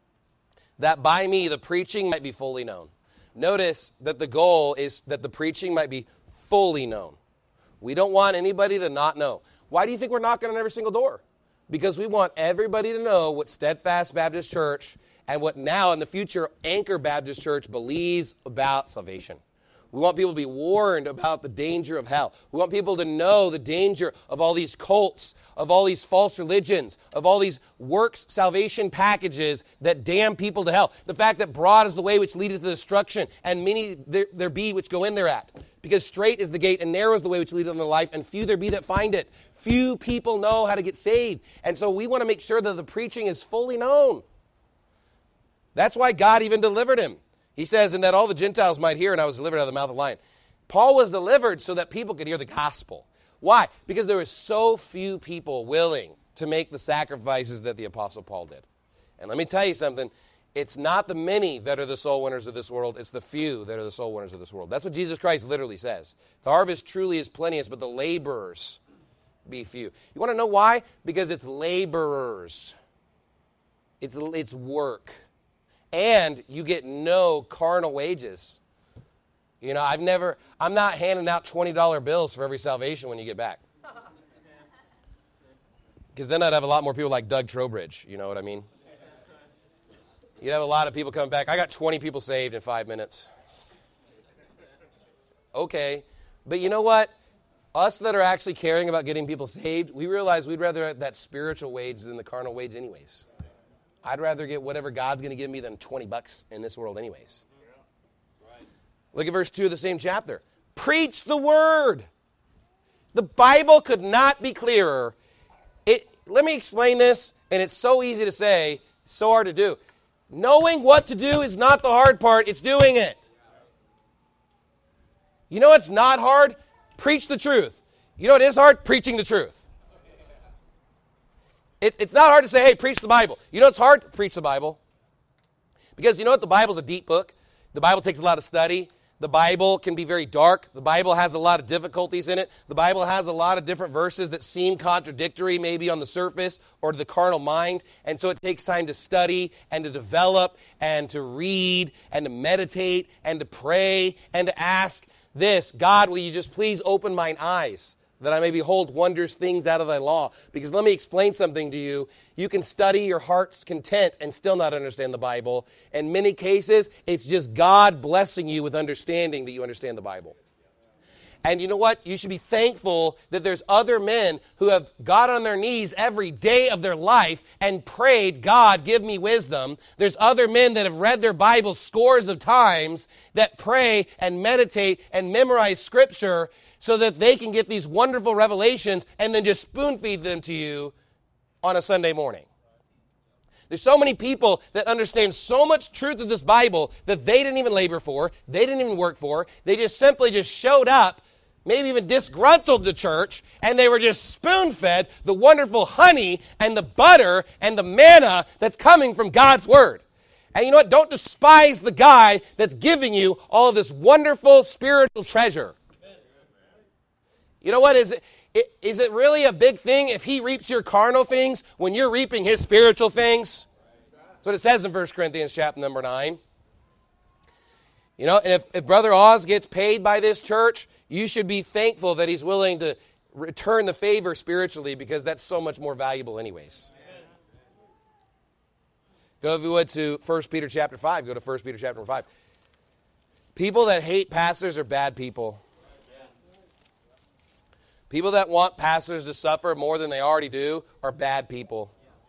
that by me the preaching might be fully known. Notice that the goal is that the preaching might be fully known. We don't want anybody to not know. Why do you think we're knocking on every single door? Because we want everybody to know what Steadfast Baptist Church and what now in the future Anchor Baptist Church believes about salvation. We want people to be warned about the danger of hell. We want people to know the danger of all these cults, of all these false religions, of all these works salvation packages that damn people to hell. The fact that broad is the way which leadeth to destruction, and many there be which go in thereat. Because straight is the gate, and narrow is the way which leadeth unto life, and few there be that find it. Few people know how to get saved. And so we want to make sure that the preaching is fully known. That's why God even delivered him. He says, and that all the Gentiles might hear, and I was delivered out of the mouth of the lion. Paul was delivered so that people could hear the gospel. Why? Because there were so few people willing to make the sacrifices that the Apostle Paul did. And let me tell you something. It's not the many that are the soul winners of this world. It's the few that are the soul winners of this world. That's what Jesus Christ literally says. The harvest truly is plenteous, but the laborers be few. You want to know why? Because it's laborers. It's work. And you get no carnal wages. You know, I'm not handing out $20 bills for every salvation when you get back. Because then I'd have a lot more people like Doug Trowbridge, you know what I mean? You'd have a lot of people coming back. I got 20 people saved in 5 minutes. Okay, but you know what? Us that are actually caring about getting people saved, we realize we'd rather have that spiritual wage than the carnal wage anyways. I'd rather get whatever God's going to give me than $20 in this world anyways. Look at verse 2 of the same chapter. Preach the word. The Bible could not be clearer. Let me explain this, and it's so easy to say, so hard to do. Knowing what to do is not the hard part, it's doing it. You know what's not hard? Preach the truth. You know what is hard? Preaching the truth. It's not hard to say, hey, preach the Bible. You know what's hard? Preach the Bible. Because you know what? The Bible's a deep book. The Bible takes a lot of study. The Bible can be very dark. The Bible has a lot of difficulties in it. The Bible has a lot of different verses that seem contradictory maybe on the surface or to the carnal mind. And so it takes time to study and to develop and to read and to meditate and to pray and to ask. this, God, will you just please open mine eyes, that I may behold wondrous things out of thy law? Because let me explain something to you. You can study your heart's content and still not understand the Bible. In many cases, it's just God blessing you with understanding that you understand the Bible. And you know what? You should be thankful that there's other men who have got on their knees every day of their life and prayed, God, give me wisdom. There's other men that have read their Bibles scores of times that pray and meditate and memorize Scripture so that they can get these wonderful revelations and then just spoon feed them to you on a Sunday morning. There's so many people that understand so much truth of this Bible that they didn't even labor for, they didn't even work for. They just simply just showed up, maybe even disgruntled to church, and they were just spoon-fed the wonderful honey and the butter and the manna that's coming from God's Word. And you know what? Don't despise the guy that's giving you all of this wonderful spiritual treasure. You know what? Is it really a big thing if he reaps your carnal things when you're reaping his spiritual things? That's what it says in 1 Corinthians chapter number 9. You know, and if Brother Oz gets paid by this church, you should be thankful that he's willing to return the favor spiritually, because that's so much more valuable anyways. Go, if you would, to 1 Peter chapter 5. Go to 1 Peter chapter 5. People that hate pastors are bad people. People that want pastors to suffer more than they already do are bad people.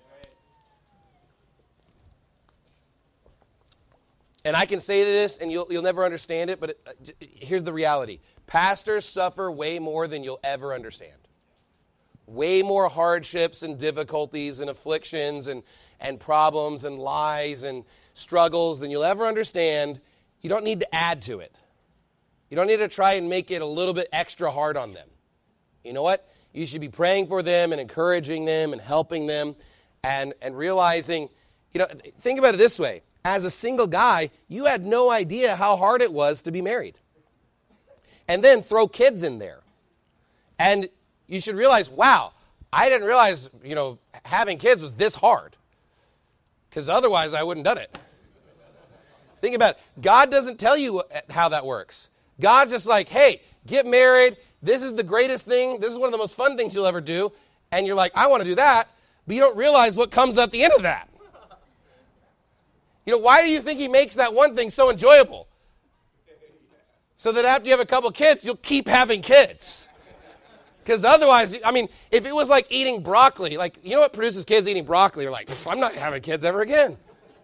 And I can say this, and you'll never understand it, but here's the reality. Pastors suffer way more than you'll ever understand. Way more hardships and difficulties and afflictions and problems and lies and struggles than you'll ever understand. You don't need to add to it. You don't need to try and make it a little bit extra hard on them. You know what? You should be praying for them and encouraging them and helping them and realizing, you know, think about it this way. As a single guy, you had no idea how hard it was to be married. And then throw kids in there. And you should realize, wow, I didn't realize, you know, having kids was this hard. Because otherwise I wouldn't have done it. Think about it. God doesn't tell you how that works. God's just like, hey, get married. This is the greatest thing. This is one of the most fun things you'll ever do. And you're like, I want to do that. But you don't realize what comes at the end of that. You know, why do you think he makes that one thing so enjoyable? So that after you have a couple kids, you'll keep having kids. Because otherwise, I mean, if it was like eating broccoli, like, you know what produces kids eating broccoli? You're like, I'm not having kids ever again.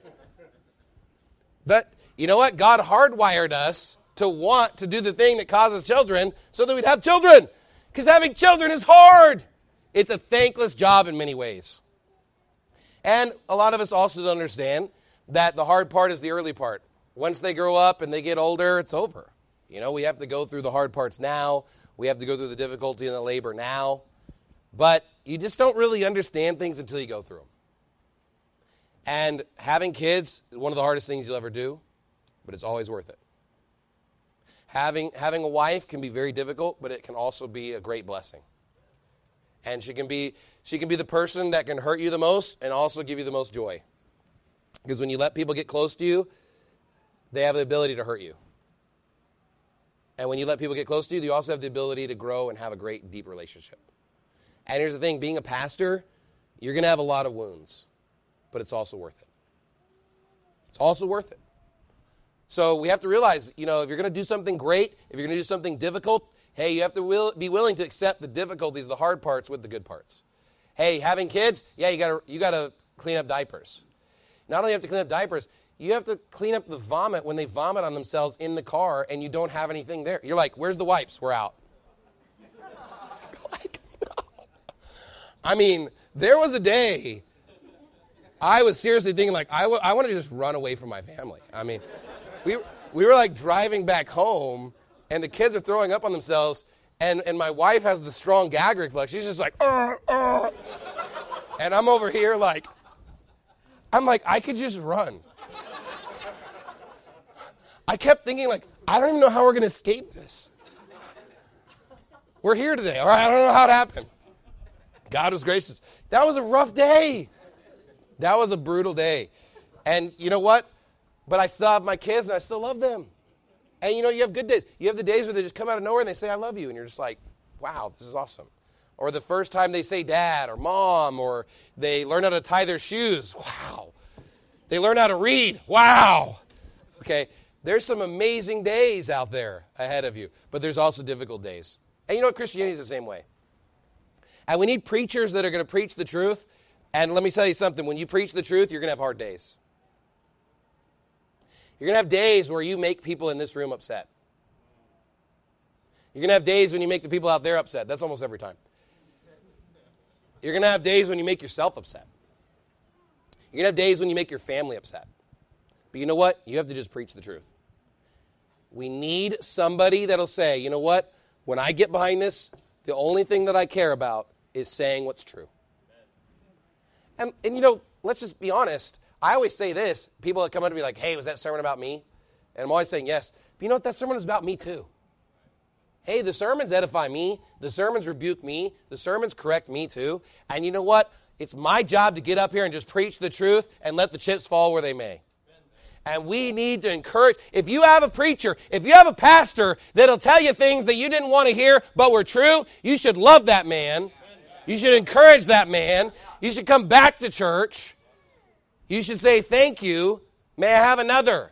But you know what? God hardwired us to want to do the thing that causes children so that we'd have children. Because having children is hard. It's a thankless job in many ways. And a lot of us also don't understand that the hard part is the early part. Once they grow up and they get older, it's over. You know, we have to go through the hard parts now. We have to go through the difficulty and the labor now. But you just don't really understand things until you go through them. And having kids is one of the hardest things you'll ever do, but it's always worth it. Having a wife can be very difficult, but it can also be a great blessing. And she can be the person that can hurt you the most and also give you the most joy. Because when you let people get close to you, they have the ability to hurt you. And when you let people get close to you, you also have the ability to grow and have a great, deep relationship. And here's the thing, being a pastor, you're going to have a lot of wounds, but it's also worth it. It's also worth it. So we have to realize, you know, if you're going to do something great, if you're going to do something difficult, hey, you have to be willing to accept the difficulties, the hard parts with the good parts. Hey, having kids, yeah, you got to clean up diapers. Not only have to clean up diapers, you have to clean up the vomit when they vomit on themselves in the car and you don't have anything there. You're like, where's the wipes? We're out. Like, no. I mean, there was a day I was seriously thinking, like, I want to just run away from my family. I mean, we were like driving back home and the kids are throwing up on themselves and my wife has the strong gag reflex. She's just like, and I'm over here like, I could just run. I kept thinking, like, I don't even know how we're going to escape this. We're here today, all right? I don't know how it happened. God was gracious. That was a rough day. That was a brutal day. And you know what? But I still have my kids, and I still love them. And you have good days. You have the days where they just come out of nowhere and they say, I love you. And you're just like, wow, this is awesome. Or the first time they say dad or mom, or they learn how to tie their shoes. Wow. They learn how to read. Wow. Okay. There's some amazing days out there ahead of you, but there's also difficult days. And you know what? Christianity is the same way. And we need preachers that are going to preach the truth. And let me tell you something. When you preach the truth, you're going to have hard days. You're going to have days where you make people in this room upset. You're going to have days when you make the people out there upset. That's almost every time. You're going to have days when you make yourself upset. You're going to have days when you make your family upset. But you know what? You have to just preach the truth. We need somebody that'll say, you know what? When I get behind this, the only thing that I care about is saying what's true. And let's just be honest. I always say this. People that come up to me like, hey, was that sermon about me? And I'm always saying yes. But you know what? That sermon is about me too. Hey, the sermons edify me. The sermons rebuke me. The sermons correct me too. And you know what? It's my job to get up here and just preach the truth and let the chips fall where they may. And we need to encourage. If you have a preacher, if you have a pastor that'll tell you things that you didn't want to hear but were true, you should love that man. You should encourage that man. You should come back to church. You should say, thank you. May I have another?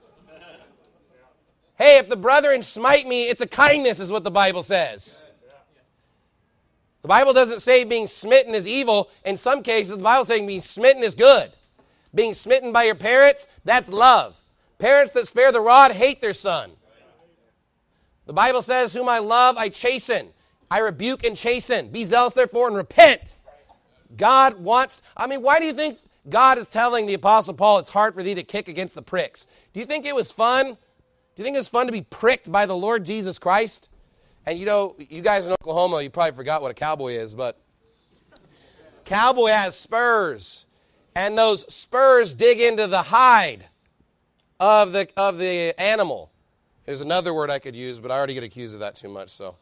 Hey, if the brethren smite me, it's a kindness, is what the Bible says. The Bible doesn't say being smitten is evil. In some cases, the Bible is saying being smitten is good. Being smitten by your parents, that's love. Parents that spare the rod hate their son. The Bible says, whom I love, I chasten. I rebuke and chasten. Be zealous, therefore, and repent. God wants, why do you think God is telling the Apostle Paul it's hard for thee to kick against the pricks? Do you think it was fun? Do you think it was fun to be pricked by the Lord Jesus Christ? And you guys in Oklahoma, you probably forgot what a cowboy is, but cowboy has spurs. And those spurs dig into the hide of the animal. There's another word I could use, but I already get accused of that too much, so.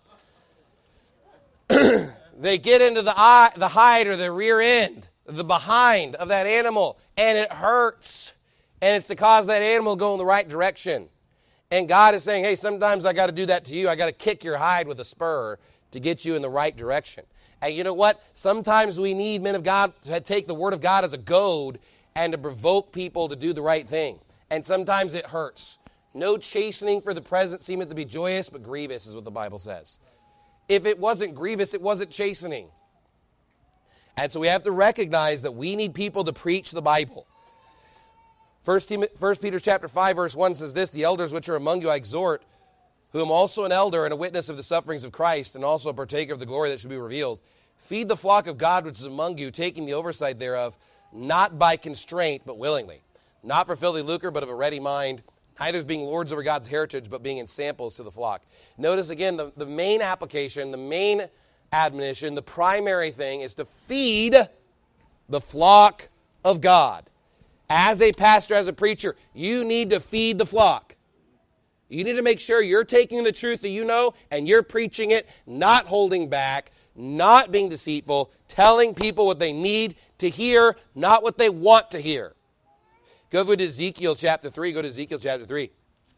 They get into the hide or the rear end, the behind of that animal, and it hurts. And it's to cause that animal to go in the right direction. And God is saying, hey, sometimes I got to do that to you. I got to kick your hide with a spur to get you in the right direction. And you know what? Sometimes we need men of God to take the word of God as a goad and to provoke people to do the right thing. And sometimes it hurts. No chastening for the present seemeth to be joyous, but grievous is what the Bible says. If it wasn't grievous, it wasn't chastening. And so we have to recognize that we need people to preach the Bible. 1 Peter chapter 5, verse 1 says this, the elders which are among you I exhort, who am also an elder and a witness of the sufferings of Christ, and also a partaker of the glory that should be revealed. Feed the flock of God which is among you, taking the oversight thereof, not by constraint, but willingly. Not for filthy lucre, but of a ready mind, neither as being lords over God's heritage, but being in samples to the flock. Notice again, the main application, the main admonition, the primary thing is to feed the flock of God. As a pastor, as a preacher, you need to feed the flock. You need to make sure you're taking the truth that you know and you're preaching it, not holding back, not being deceitful, telling people what they need to hear, not what they want to hear. Go to Ezekiel chapter 3. Go to Ezekiel chapter 3.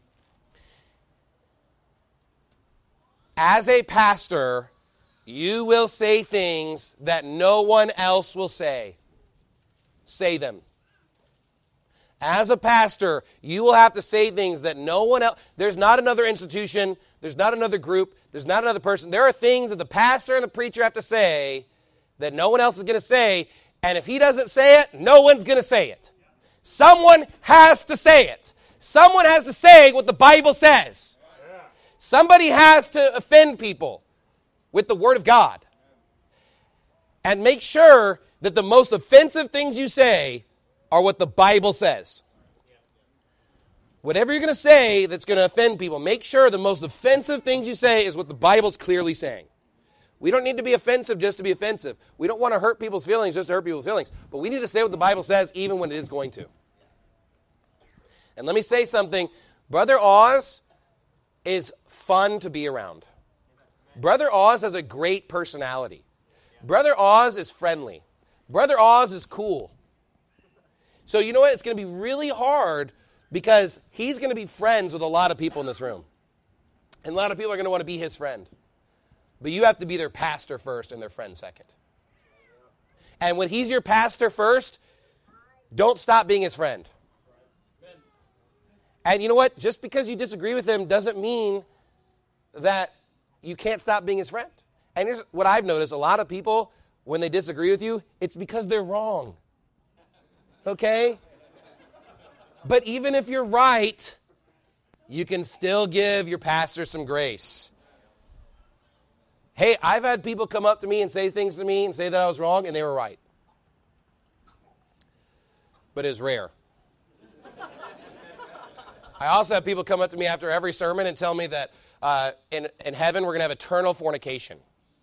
As a pastor, you will say things that no one else will say. Say them. As a pastor, you will have to say things that no one else, there's not another institution, there's not another group, there's not another person. There are things that the pastor and the preacher have to say that no one else is going to say, and if he doesn't say it, no one's going to say it. Someone has to say it. Someone has to say what the Bible says. Somebody has to offend people with the Word of God. And make sure that the most offensive things you say are what the Bible says. Whatever you're going to say that's going to offend people, make sure the most offensive things you say is what the Bible's clearly saying. We don't need to be offensive just to be offensive. We don't want to hurt people's feelings just to hurt people's feelings. But we need to say what the Bible says even when it is going to. And let me say something. Brother Oz is fun to be around. Brother Oz has a great personality. Brother Oz is friendly. Brother Oz is cool. So you know what? It's going to be really hard Because he's going to be friends with a lot of people in this room. And a lot of people are going to want to be his friend. But you have to be their pastor first and their friend second. And when he's your pastor first, don't stop being his friend. And you know what? Just because you disagree with him doesn't mean that you can't stop being his friend. And here's what I've noticed. A lot of people, when they disagree with you, it's because they're wrong. Okay? But even if you're right, you can still give your pastor some grace. Hey, I've had people come up to me and say things to me and say that I was wrong, and they were right. But it's rare. I also have people come up to me after every sermon and tell me that in heaven we're going to have eternal fornication.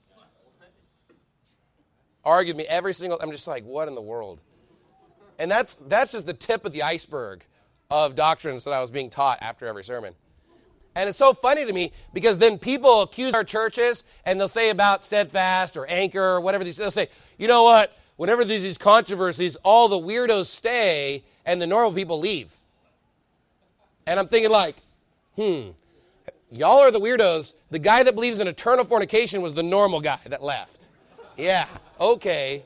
Argue with me every single. I'm just like, what in the world? And that's just the tip of the iceberg of doctrines that I was being taught after every sermon. And it's so funny to me because then people accuse our churches and they'll say about Steadfast or Anchor or whatever they'll say, you know what? Whenever there's these controversies, all the weirdos stay and the normal people leave. And I'm thinking like, y'all are the weirdos. The guy that believes in eternal fornication was the normal guy that left. Yeah, okay.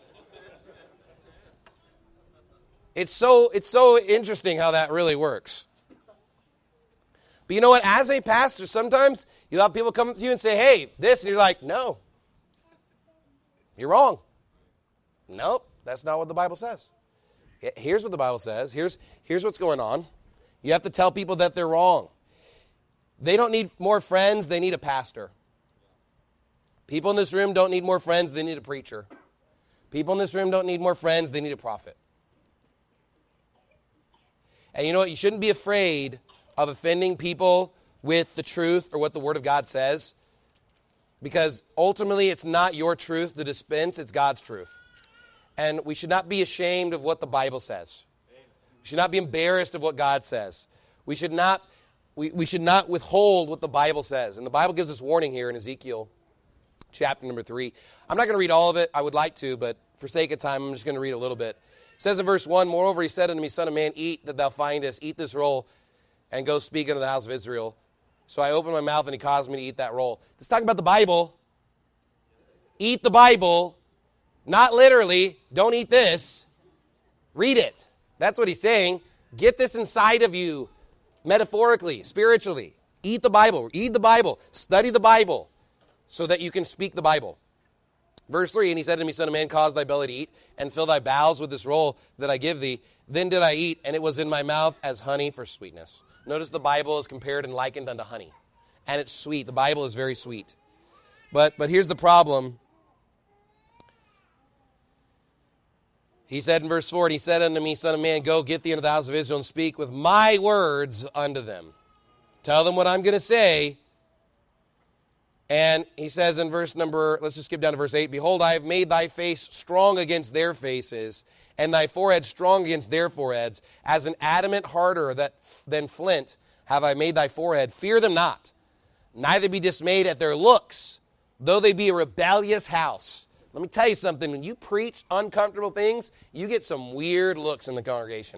It's so interesting how that really works. But you know what? As a pastor, sometimes you'll have people come up to you and say, hey, this, and you're like, no. You're wrong. Nope, that's not what the Bible says. Here's what the Bible says. Here's what's going on. You have to tell people that they're wrong. They don't need more friends, they need a pastor. People in this room don't need more friends, they need a preacher. People in this room don't need more friends, they need a prophet. And you know what? You shouldn't be afraid of offending people with the truth or what the Word of God says. Because ultimately, it's not your truth to dispense, it's God's truth. And we should not be ashamed of what the Bible says. We should not be embarrassed of what God says. We should not withhold what the Bible says. And the Bible gives us warning here in Ezekiel chapter number 3. I'm not going to read all of it. I would like to, but for sake of time, I'm just going to read a little bit. It says in verse 1, moreover, he said unto me, Son of man, eat that thou findest, eat this roll, and go speak unto the house of Israel. So I opened my mouth, and he caused me to eat that roll. It's talking about the Bible. Eat the Bible. Not literally. Don't eat this. Read it. That's what he's saying. Get this inside of you, metaphorically, spiritually. Eat the Bible. Read the Bible. Study the Bible so that you can speak the Bible. Verse 3, and he said to me, Son of man, cause thy belly to eat, and fill thy bowels with this roll that I give thee. Then did I eat, and it was in my mouth as honey for sweetness. Notice the Bible is compared and likened unto honey. And it's sweet. The Bible is very sweet. But here's the problem. He said in verse 4, and he said unto me, Son of man, go get thee into the house of Israel and speak with my words unto them. Tell them what I'm going to say. And he says in let's just skip down to verse 8, behold, I have made thy face strong against their faces, and thy forehead strong against their foreheads. As an adamant harder than flint have I made thy forehead. Fear them not, neither be dismayed at their looks, though they be a rebellious house. Let me tell you something. When you preach uncomfortable things, you get some weird looks in the congregation.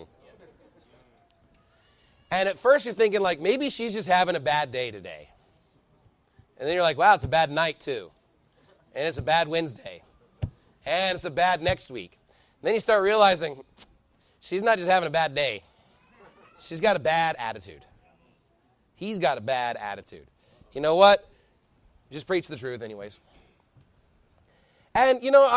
And at first you're thinking like, maybe she's just having a bad day today. And then you're like, wow, it's a bad night too. And it's a bad Wednesday. And it's a bad next week. And then you start realizing she's not just having a bad day. She's got a bad attitude. He's got a bad attitude. You know what? Just preach the truth anyways. And, you know,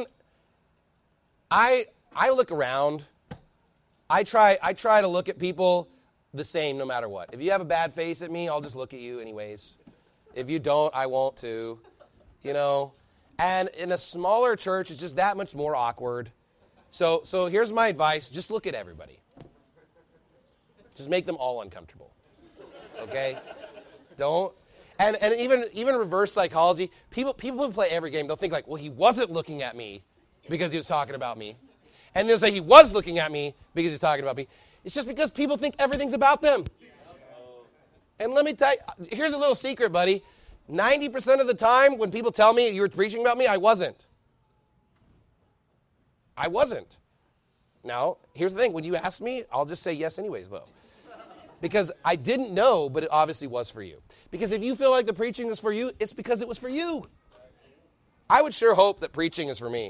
I look around. I try to look at people the same no matter what. If you have a bad face at me, I'll just look at you anyways. If you don't, I won't too, you know. And in a smaller church, it's just that much more awkward. So here's my advice. Just look at everybody. Just make them all uncomfortable, okay? Don't. And even reverse psychology, people who play every game, they'll think like, well, he wasn't looking at me because he was talking about me. And they'll say he was looking at me because he's talking about me. It's just because people think everything's about them. And let me tell you, here's a little secret, buddy. 90% of the time when people tell me you were preaching about me, I wasn't. Now, here's the thing. When you ask me, I'll just say yes anyways, though. Because I didn't know, but it obviously was for you. Because if you feel like the preaching is for you, it's because it was for you. I would sure hope that preaching is for me.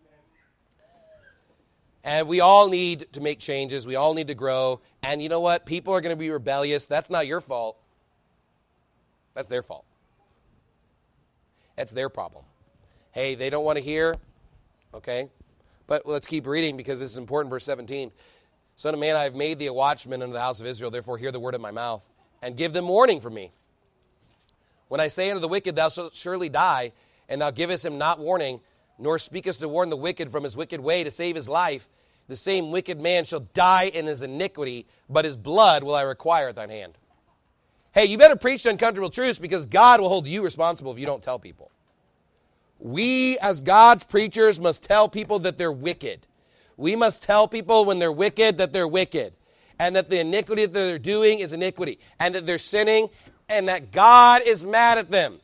And we all need to make changes. We all need to grow. And you know what? People are going to be rebellious. That's not your fault. That's their fault. That's their problem. Hey, they don't want to hear. Okay. But let's keep reading because this is important. Verse 17. Son of man, I have made thee a watchman unto the house of Israel. Therefore hear the word of my mouth and give them warning from me. When I say unto the wicked, thou shalt surely die, and thou givest him not warning, nor speakest to warn the wicked from his wicked way to save his life, the same wicked man shall die in his iniquity, but his blood will I require at thine hand. Hey, you better preach the uncomfortable truths because God will hold you responsible if you don't tell people. We, as God's preachers, must tell people that they're wicked. We must tell people when they're wicked that they're wicked, and that the iniquity that they're doing is iniquity, and that they're sinning, and that God is mad at them.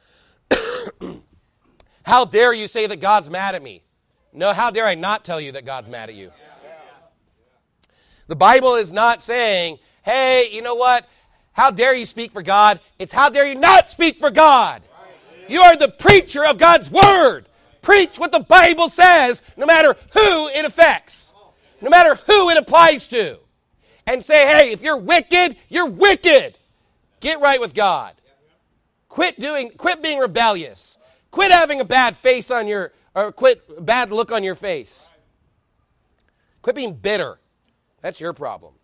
How dare you say that God's mad at me? No, how dare I not tell you that God's mad at you? The Bible is not saying, hey, you know what? How dare you speak for God? It's how dare you not speak for God? You are the preacher of God's word. Preach what the Bible says, no matter who it affects, no matter who it applies to. And say, hey, if you're wicked, you're wicked. Get right with God. Quit being rebellious. Quit having a bad face on quit bad look on your face. Quit being bitter. That's your problem.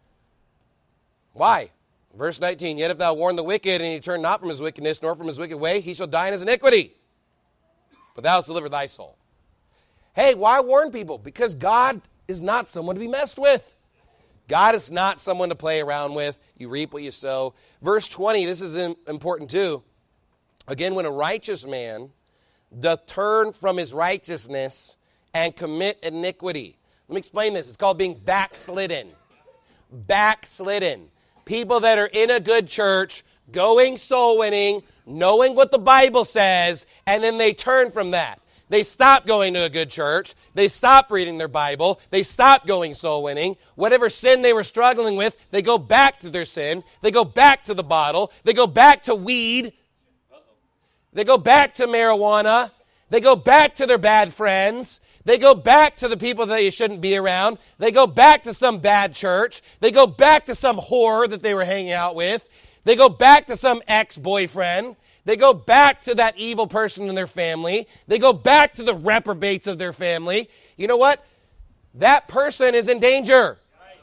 Why? Verse 19, yet if thou warn the wicked, and he turn not from his wickedness, nor from his wicked way, he shall die in his iniquity. But thou hast delivered thy soul. Hey, why warn people? Because God is not someone to be messed with. God is not someone to play around with. You reap what you sow. Verse 20, this is important too. Again, when a righteous man doth turn from his righteousness and commit iniquity. Let me explain this. It's called being backslidden. Backslidden. People that are in a good church, going soul winning, knowing what the Bible says, and then they turn from that. They stop going to a good church. They stop reading their Bible. They stop going soul winning. Whatever sin they were struggling with, they go back to their sin. They go back to the bottle. They go back to weed. They go back to marijuana. They go back to their bad friends. They go back to the people that you shouldn't be around. They go back to some bad church. They go back to some whore that they were hanging out with. They go back to some ex-boyfriend. They go back to that evil person in their family. They go back to the reprobates of their family. You know what? That person is in danger.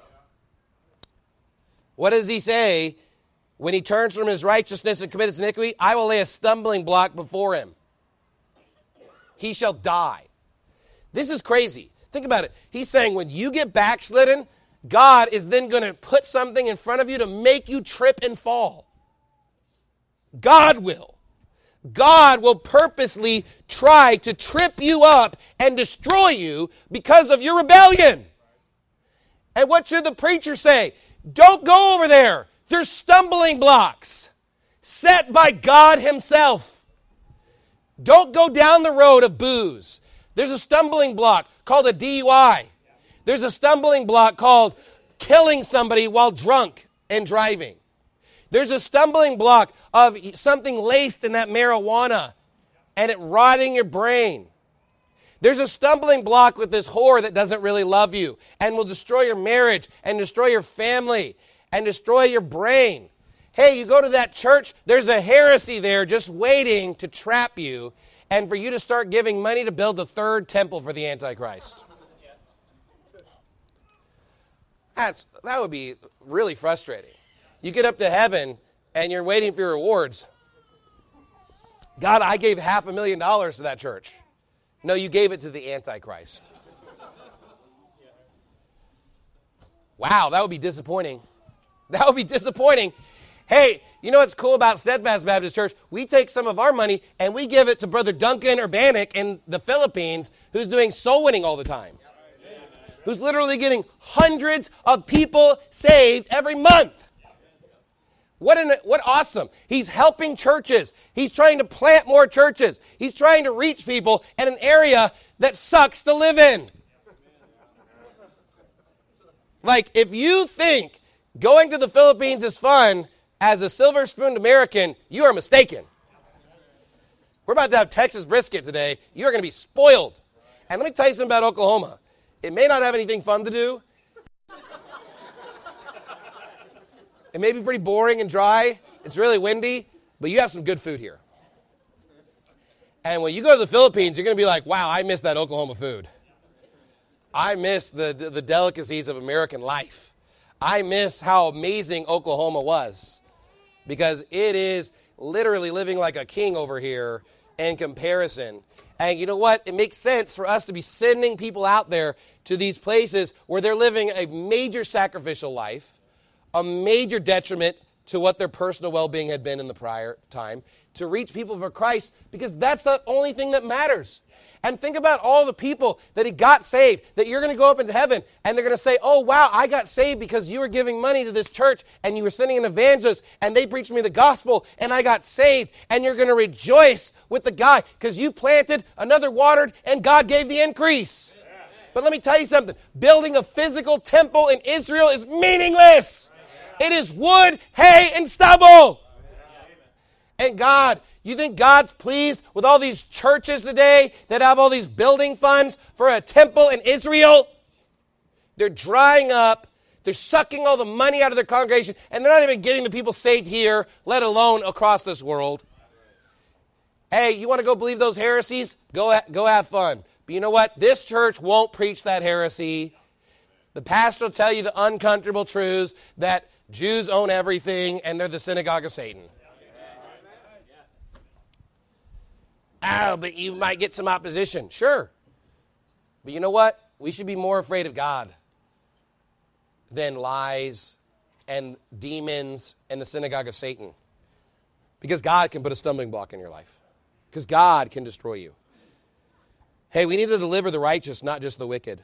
What does he say? When he turns from his righteousness and commits iniquity, I will lay a stumbling block before him. He shall die. This is crazy. Think about it. He's saying when you get backslidden, God is then going to put something in front of you to make you trip and fall. God will. God will purposely try to trip you up and destroy you because of your rebellion. And what should the preacher say? Don't go over there. There's stumbling blocks set by God himself. Don't go down the road of booze. There's a stumbling block called a DUI. There's a stumbling block called killing somebody while drunk and driving. There's a stumbling block of something laced in that marijuana and it rotting your brain. There's a stumbling block with this whore that doesn't really love you and will destroy your marriage and destroy your family and destroy your brain. Hey, you go to that church, there's a heresy there just waiting to trap you and for you to start giving money to build the third temple for the Antichrist. That would be really frustrating. You get up to heaven and you're waiting for your rewards. God, I gave $500,000 to that church. No, you gave it to the Antichrist. Wow, that would be disappointing. That would be disappointing. Hey, you know what's cool about Steadfast Baptist Church? We take some of our money and we give it to Brother Duncan Urbanik in the Philippines, who's doing soul winning all the time. Who's literally getting hundreds of people saved every month. What awesome. He's helping churches. He's trying to plant more churches. He's trying to reach people in an area that sucks to live in. Like, if you think going to the Philippines is fun. As a silver-spooned American, you are mistaken. We're about to have Texas brisket today. You're going to be spoiled. And let me tell you something about Oklahoma. It may not have anything fun to do. It may be pretty boring and dry. It's really windy, but you have some good food here. And when you go to the Philippines, you're going to be like, wow, I miss that Oklahoma food. I miss the delicacies of American life. I miss how amazing Oklahoma was, because it is literally living like a king over here in comparison. And you know what? It makes sense for us to be sending people out there to these places where they're living a major sacrificial life, a major detriment to what their personal well-being had been in the prior time, to reach people for Christ, because that's the only thing that matters. And think about all the people that he got saved, that you're going to go up into heaven, and they're going to say, oh, wow, I got saved because you were giving money to this church, and you were sending an evangelist, and they preached me the gospel, and I got saved. And you're going to rejoice with the guy because you planted, another watered, and God gave the increase. But let me tell you something. Building a physical temple in Israel is meaningless. It is wood, hay, and stubble. And God, you think God's pleased with all these churches today that have all these building funds for a temple in Israel? They're drying up. They're sucking all the money out of their congregation, and they're not even getting the people saved here, let alone across this world. Hey, you want to go believe those heresies? Go have fun. But you know what? This church won't preach that heresy. The pastor will tell you the uncomfortable truths that Jews own everything and they're the synagogue of Satan. Oh, but you might get some opposition. Sure. But you know what? We should be more afraid of God than lies and demons and the synagogue of Satan. Because God can put a stumbling block in your life. Because God can destroy you. Hey, we need to deliver the righteous, not just the wicked.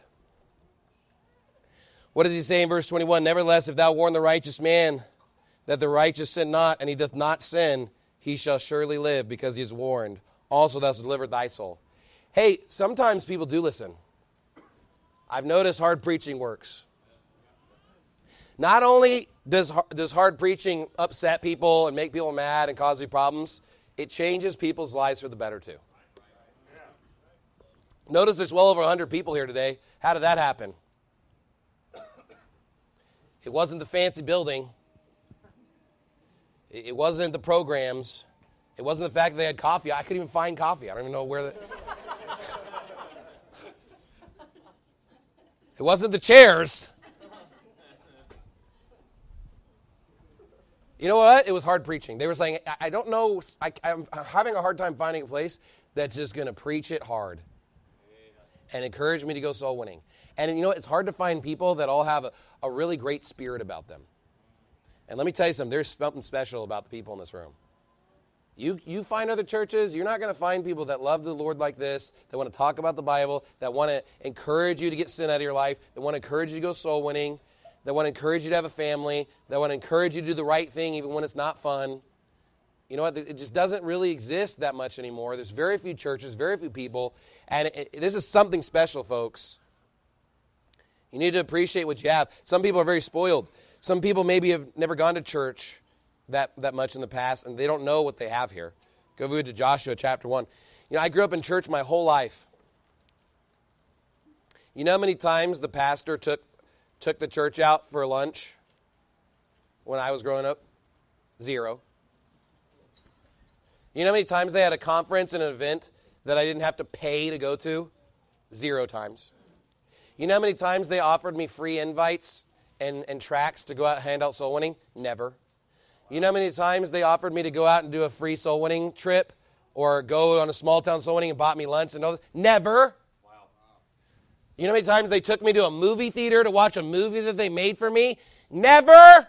What does he say in verse 21? Nevertheless, if thou warn the righteous man that the righteous sin not, and he doth not sin, he shall surely live, because he is warned. Also thou hast delivered thy soul. Hey, sometimes people do listen. I've noticed hard preaching works. Not only does hard preaching upset people and make people mad and cause you problems, it changes people's lives for the better too. Notice there's well over 100 people here today. How did that happen? It wasn't the fancy building. It wasn't the programs. It wasn't the fact that they had coffee. I couldn't even find coffee. I don't even know where the... It wasn't the chairs. You know what? It was hard preaching. They were saying, I don't know, I'm having a hard time finding a place that's just going to preach it hard and encourage me to go soul winning. And you know what? It's hard to find people that all have a really great spirit about them. And let me tell you something. There's something special about the people in this room. You find other churches, you're not going to find people that love the Lord like this, that want to talk about the Bible, that want to encourage you to get sin out of your life, that want to encourage you to go soul winning, that want to encourage you to have a family, that want to encourage you to do the right thing even when it's not fun. You know what? It just doesn't really exist that much anymore. There's very few churches, very few people, and this is something special, folks. You need to appreciate what you have. Some people are very spoiled. Some people maybe have never gone to church that much in the past, and they don't know what they have here. Go over to Joshua chapter 1. You know, I grew up in church my whole life. You know how many times the pastor took the church out for lunch when I was growing up? 0. You know how many times they had a conference and an event that I didn't have to pay to go to? 0 times. You know how many times they offered me free invites and tracts to go out and hand out soul winning? Never. You know how many times they offered me to go out and do a free soul winning trip or go on a small town soul winning and bought me lunch and all that? Never. Wow. You know how many times they took me to a movie theater to watch a movie that they made for me? Never.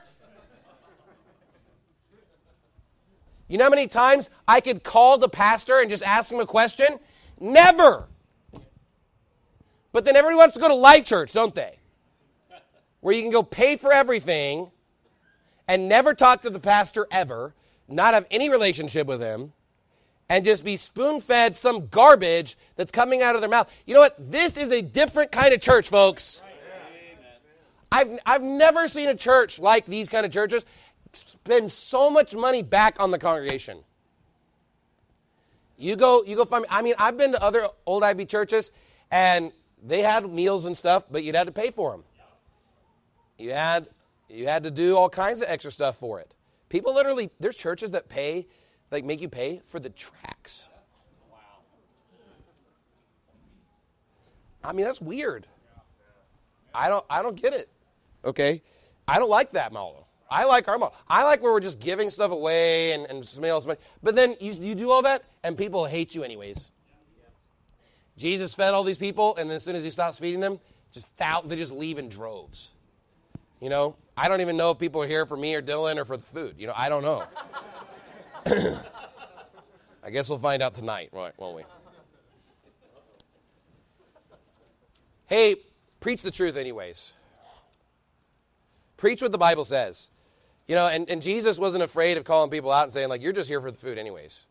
You know how many times I could call the pastor and just ask him a question? Never. But then everyone wants to go to Life Church, don't they? Where you can go pay for everything and never talk to the pastor ever, not have any relationship with him, and just be spoon-fed some garbage that's coming out of their mouth. You know what? This is a different kind of church, folks. I've never seen a church like these kind of churches spend so much money back on the congregation. You go find, I mean, I've been to other old IB churches, and they had meals and stuff, but you'd have to pay for them. You had to do all kinds of extra stuff for it. People literally, there's churches that pay, like make you pay for the tracts. Wow. I mean, that's weird. I don't get it. Okay? I don't like that model. I like our model. I like where we're just giving stuff away and somebody else money. But then you do all that, and people hate you anyways. Jesus fed all these people, and then as soon as he stops feeding them, they just leave in droves. You know, I don't even know if people are here for me or Dylan or for the food. You know, I don't know. I guess we'll find out tonight, right, won't we? Hey, preach the truth anyways. Preach what the Bible says. You know, and Jesus wasn't afraid of calling people out and saying, like, you're just here for the food anyways.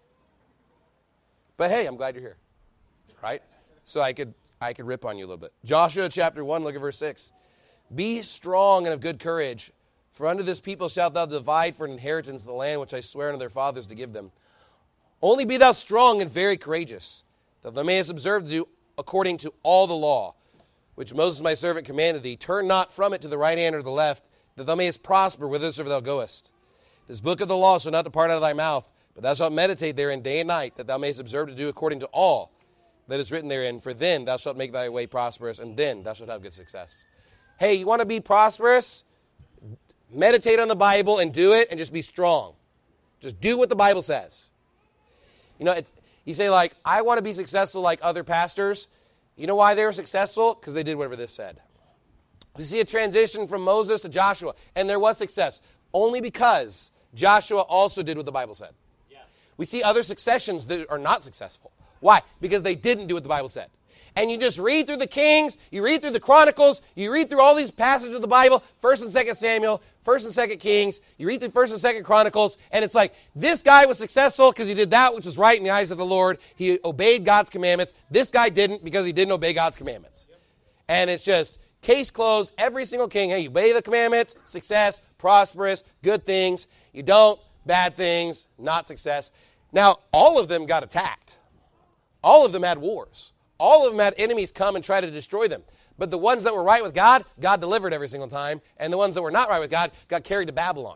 But hey, I'm glad you're here. Right? So I could rip on you a little bit. Joshua chapter 1, look at verse 6. Be strong and of good courage, for unto this people shalt thou divide for an inheritance the land which I swear unto their fathers to give them. Only be thou strong and very courageous, that thou mayest observe to do according to all the law, which Moses my servant commanded thee. Turn not from it to the right hand or the left, that thou mayest prosper whithersoever thou goest. This book of the law shall not depart out of thy mouth, but thou shalt meditate therein day and night, that thou mayest observe to do according to all that is written therein. For then thou shalt make thy way prosperous, and then thou shalt have good success. Hey, you want to be prosperous? Meditate on the Bible and do it, and just be strong. Just do what the Bible says. You know, you say, like, I want to be successful like other pastors. You know why they were successful? Because they did whatever this said. You see a transition from Moses to Joshua, and there was success. Only because Joshua also did what the Bible said. Yeah. We see other successions that are not successful. Why? Because they didn't do what the Bible said. And you just read through the Kings, you read through the Chronicles, you read through all these passages of the Bible, 1st and 2nd Samuel, 1st and 2nd Kings, you read through 1st and 2nd Chronicles, and it's like, this guy was successful because he did that which was right in the eyes of the Lord. He obeyed God's commandments. This guy didn't because he didn't obey God's commandments. And it's just, case closed, every single king, hey, you obey the commandments, success, prosperous, good things. You don't, bad things, not success. Now, all of them got attacked. All of them had wars. All of them had enemies come and try to destroy them. But the ones that were right with God, God delivered every single time. And the ones that were not right with God got carried to Babylon.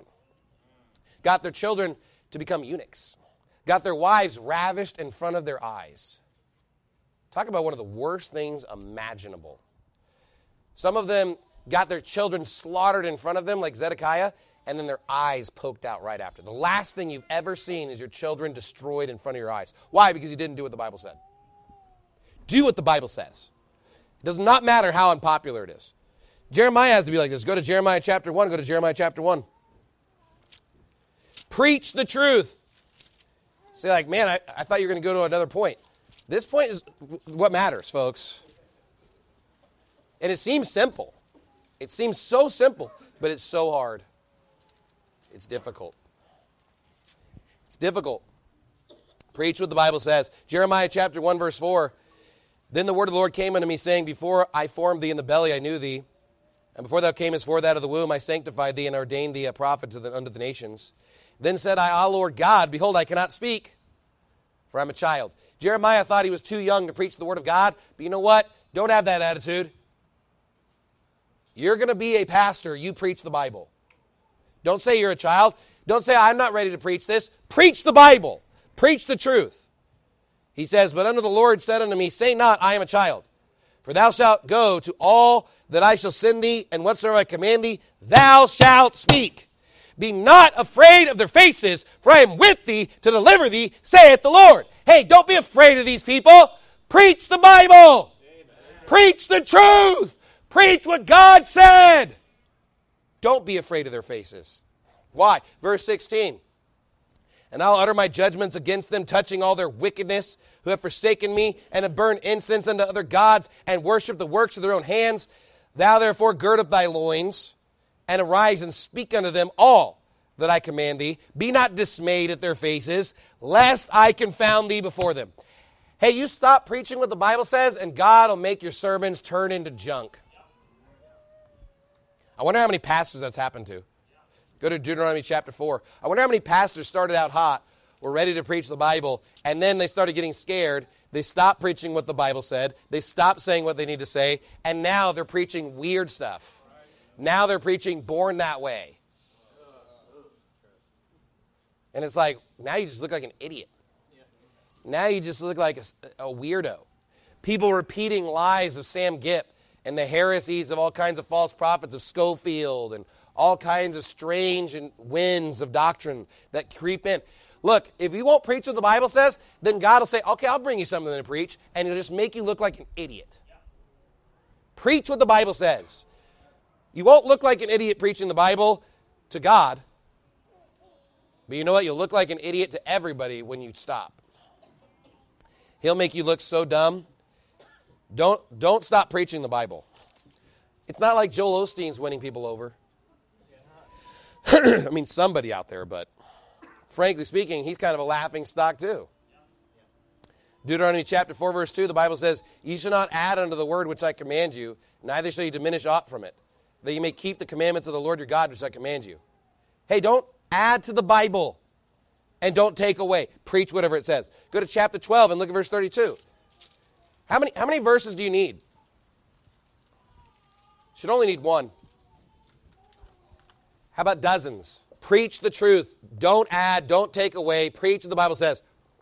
Got their children to become eunuchs. Got their wives ravished in front of their eyes. Talk about one of the worst things imaginable. Some of them got their children slaughtered in front of them, like Zedekiah, and then their eyes poked out right after. The last thing you've ever seen is your children destroyed in front of your eyes. Why? Because you didn't do what the Bible said. Do what the Bible says. It does not matter how unpopular it is. Jeremiah has to be like this. Go to Jeremiah chapter 1. Go to Jeremiah chapter 1. Preach the truth. Say like, man, I thought you were going to go to another point. This point is what matters, folks. And it seems simple. It seems so simple, but it's so hard. It's difficult. It's difficult. Preach what the Bible says. Jeremiah chapter 1, verse 4. Then the word of the Lord came unto me, saying, Before I formed thee in the belly, I knew thee. And before thou camest forth out of the womb, I sanctified thee and ordained thee a prophet unto the nations. Then said I, Ah, Lord God, behold, I cannot speak, for I'm a child. Jeremiah thought he was too young to preach the word of God. But you know what? Don't have that attitude. You're going to be a pastor. You preach the Bible. Don't say you're a child. Don't say, I'm not ready to preach this. Preach the Bible. Preach the truth. He says, But unto the Lord said unto me, Say not, I am a child. For thou shalt go to all that I shall send thee, and whatsoever I command thee, thou shalt speak. Be not afraid of their faces, for I am with thee to deliver thee, saith the Lord. Hey, don't be afraid of these people. Preach the Bible. Amen. Preach the truth. Preach what God said. Don't be afraid of their faces. Why? Verse 16. And I'll utter my judgments against them, touching all their wickedness, who have forsaken me, and have burned incense unto other gods, and worshipped the works of their own hands. Thou therefore gird up thy loins, and arise and speak unto them all that I command thee. Be not dismayed at their faces, lest I confound thee before them. Hey, you stop preaching what the Bible says, and God will make your sermons turn into junk. I wonder how many pastors that's happened to. Go to Deuteronomy chapter 4. I wonder how many pastors started out hot, were ready to preach the Bible, and then they started getting scared. They stopped preaching what the Bible said. They stopped saying what they need to say, and now they're preaching weird stuff. Now they're preaching born that way. And it's like, now you just look like an idiot. Now you just look like a weirdo. People repeating lies of Sam Gipp and the heresies of all kinds of false prophets of Schofield and all kinds of strange winds of doctrine that creep in. Look, if you won't preach what the Bible says, then God will say, okay, I'll bring you something to preach, and it'll just make you look like an idiot. Preach what the Bible says. You won't look like an idiot preaching the Bible to God, but you know what? You'll look like an idiot to everybody when you stop. He'll make you look so dumb. Don't stop preaching the Bible. It's not like Joel Osteen's winning people over. I mean, somebody out there, but frankly speaking, he's kind of a laughing stock too. Deuteronomy chapter 4, verse 2, the Bible says, "You shall not add unto the word which I command you, neither shall you diminish aught from it, that you may keep the commandments of the Lord your God which I command you." Hey, don't add to the Bible and don't take away. Preach whatever it says. Go to chapter 12 and look at verse 32. How many verses do you need? Should only need one. How about dozens? Preach the truth. Don't add, don't take away. Preach what the Bible says.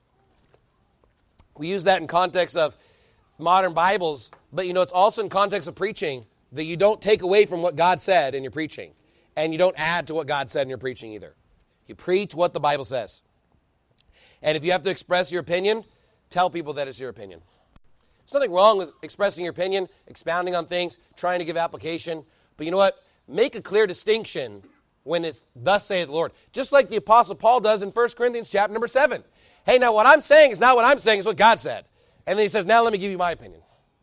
We use that in context of modern Bibles, but you know, it's also in context of preaching that you don't take away from what God said in your preaching, and you don't add to what God said in your preaching either. You preach what the Bible says. And if you have to express your opinion, tell people that it's your opinion. There's nothing wrong with expressing your opinion, expounding on things, trying to give application, but you know what? Make a clear distinction when it's thus saith the Lord. Just like the Apostle Paul does in 1 Corinthians chapter number 7. Hey, now what I'm saying is not what I'm saying, it's what God said. And then he says, now let me give you my opinion.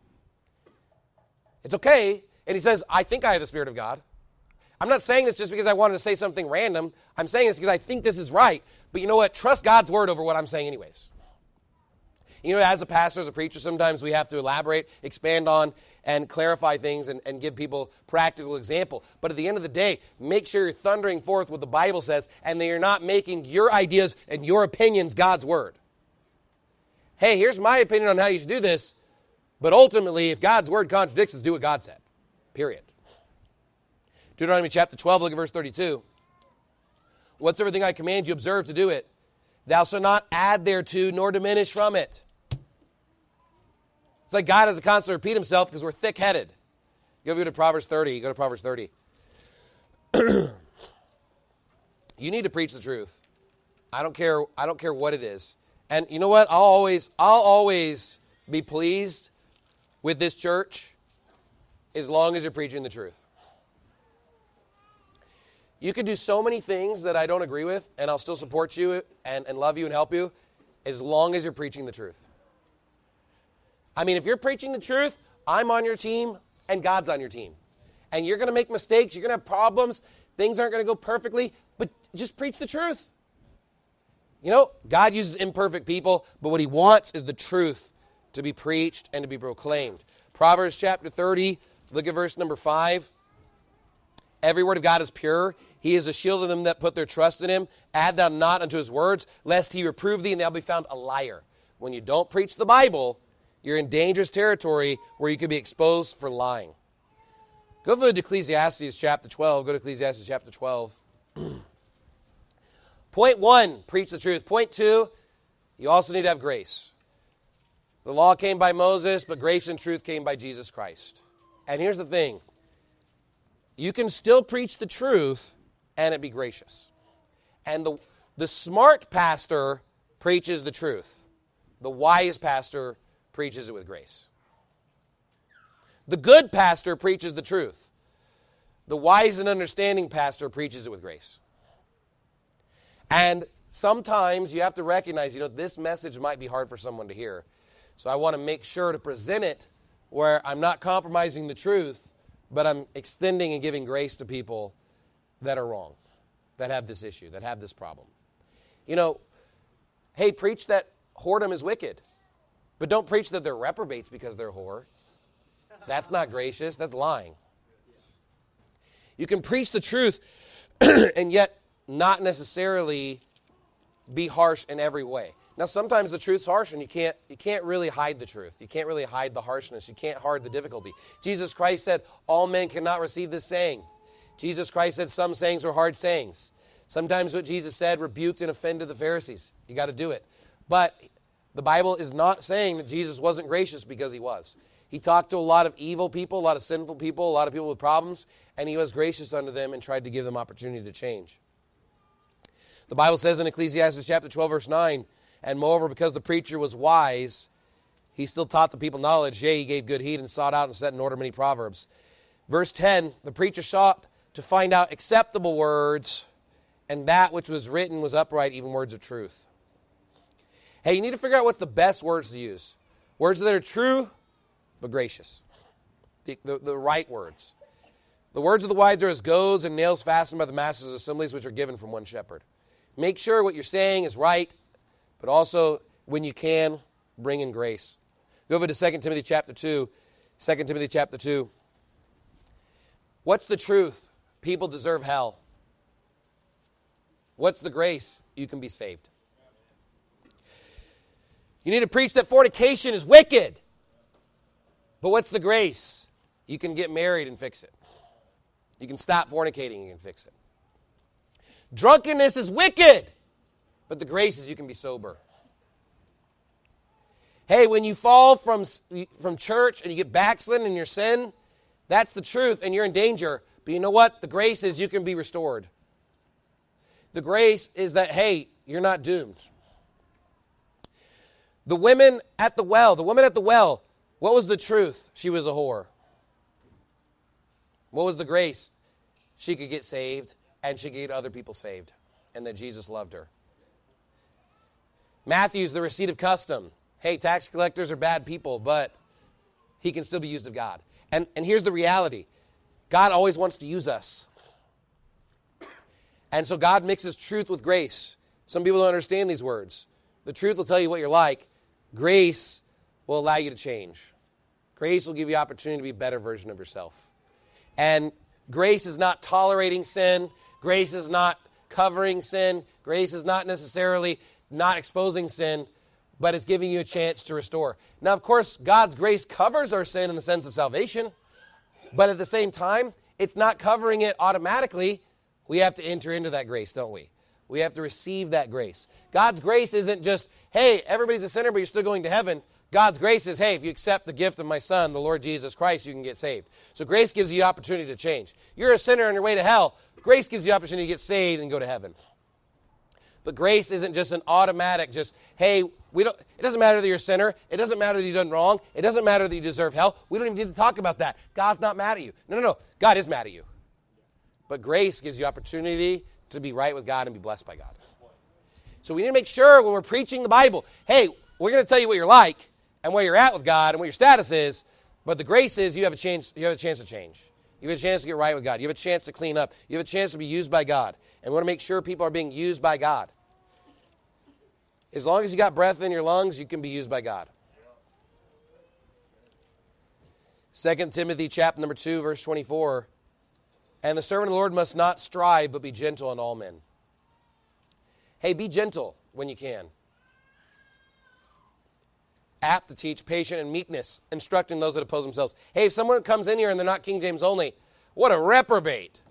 It's okay. And he says, I think I have the Spirit of God. I'm not saying this just because I wanted to say something random. I'm saying this because I think this is right. But you know what? Trust God's word over what I'm saying anyways. You know, as a pastor, as a preacher, sometimes we have to elaborate, expand on, and clarify things and give people practical example. But at the end of the day, make sure you're thundering forth what the Bible says and that you're not making your ideas and your opinions God's word. Hey, here's my opinion on how you should do this, but ultimately, if God's word contradicts us, do what God said. Period. Deuteronomy chapter 12, look at verse 32. Whatsoever thing I command you, observe to do it. Thou shalt not add thereto, nor diminish from it. It's like God has to constantly repeat himself because we're thick-headed. Go to Proverbs 30. Go to Proverbs 30. You need to preach the truth. I don't care what it is. And you know what? I'll always be pleased with this church as long as you're preaching the truth. You can do so many things that I don't agree with, and I'll still support you and love you and help you as long as you're preaching the truth. I mean, if you're preaching the truth, I'm on your team and God's on your team. And you're going to make mistakes. You're going to have problems. Things aren't going to go perfectly, but just preach the truth. You know, God uses imperfect people, but what he wants is the truth to be preached and to be proclaimed. Proverbs chapter 30, look at verse number 5. Every word of God is pure. He is a shield of them that put their trust in him. Add thou not unto his words, lest he reprove thee, and thou be found a liar. When you don't preach the Bible, you're in dangerous territory where you could be exposed for lying. Go to Ecclesiastes chapter 12. Go to Ecclesiastes chapter 12. Point 1, preach the truth. Point 2, you also need to have grace. The law came by Moses, but grace and truth came by Jesus Christ. And here's the thing. You can still preach the truth and it be gracious. And the smart pastor preaches the truth. The wise pastor preaches it with grace. The good pastor preaches the truth. The wise and understanding pastor preaches it with grace. And sometimes you have to recognize, this message might be hard for someone to hear. So I want to make sure to present it where I'm not compromising the truth, but I'm extending and giving grace to people that are wrong, that have this issue, that have this problem. Hey, preach that whoredom is wicked, but don't preach that they're reprobates because they're whore. That's not gracious. That's lying. You can preach the truth and yet not necessarily be harsh in every way. Now, sometimes the truth's harsh, and you can't really hide the truth. You can't really hide the harshness. You can't hide the difficulty. Jesus Christ said, all men cannot receive this saying. Jesus Christ said some sayings were hard sayings. Sometimes what Jesus said rebuked and offended the Pharisees. You got to do it. But the Bible is not saying that Jesus wasn't gracious, because he was. He talked to a lot of evil people, a lot of sinful people, a lot of people with problems, and he was gracious unto them and tried to give them opportunity to change. The Bible says in Ecclesiastes chapter 12, verse 9, and moreover, because the preacher was wise, he still taught the people knowledge. Yea, he gave good heed and sought out and set in order many proverbs. Verse 10, the preacher sought to find out acceptable words, and that which was written was upright, even words of truth. Hey, you need to figure out what's the best words to use. Words that are true, but gracious. The right words. The words of the wise are as goads and nails fastened by the master's assemblies, which are given from one shepherd. Make sure what you're saying is right, but also, when you can, bring in grace. Go over to 2 Timothy chapter 2. 2 Timothy chapter 2. What's the truth? People deserve hell. What's the grace? You can be saved. You need to preach that fornication is wicked. But what's the grace? You can get married and fix it. You can stop fornicating and fix it. Drunkenness is wicked. But the grace is you can be sober. Hey, when you fall from church and you get backslidden in your sin, that's the truth and you're in danger. But you know what? The grace is you can be restored. The grace is that, hey, you're not doomed. The woman at the well, what was the truth? She was a whore. What was the grace? She could get saved and she could get other people saved, and that Jesus loved her. Matthew's the receipt of custom. Hey, tax collectors are bad people, but he can still be used of God. And here's the reality. God always wants to use us. And so God mixes truth with grace. Some people don't understand these words. The truth will tell you what you're like. Grace will allow you to change. Grace will give you opportunity to be a better version of yourself. And grace is not tolerating sin. Grace is not covering sin. Grace is not necessarily not exposing sin, but it's giving you a chance to restore. Now, of course, God's grace covers our sin in the sense of salvation, but at the same time, it's not covering it automatically. We have to enter into that grace, don't we? We have to receive that grace. God's grace isn't just, hey, everybody's a sinner, but you're still going to heaven. God's grace is, hey, if you accept the gift of my Son, the Lord Jesus Christ, you can get saved. So grace gives you the opportunity to change. You're a sinner on your way to hell. Grace gives you the opportunity to get saved and go to heaven. But grace isn't just an automatic, just, hey, it doesn't matter that you're a sinner. It doesn't matter that you've done wrong. It doesn't matter that you deserve hell. We don't even need to talk about that. God's not mad at you. No. God is mad at you. But grace gives you opportunity to be right with God and be blessed by God. So we need to make sure when we're preaching the Bible, hey, we're going to tell you what you're like and where you're at with God and what your status is, but the grace is you have a chance to change. You have a chance to get right with God. You have a chance to clean up. You have a chance to be used by God. And we want to make sure people are being used by God. As long as you got breath in your lungs, you can be used by God. 2 Timothy chapter number 2, verse 24. And the servant of the Lord must not strive, but be gentle in all men. Hey, be gentle when you can. Apt to teach, patient, and meekness, instructing those that oppose themselves. Hey, if someone comes in here and they're not King James only, what a reprobate.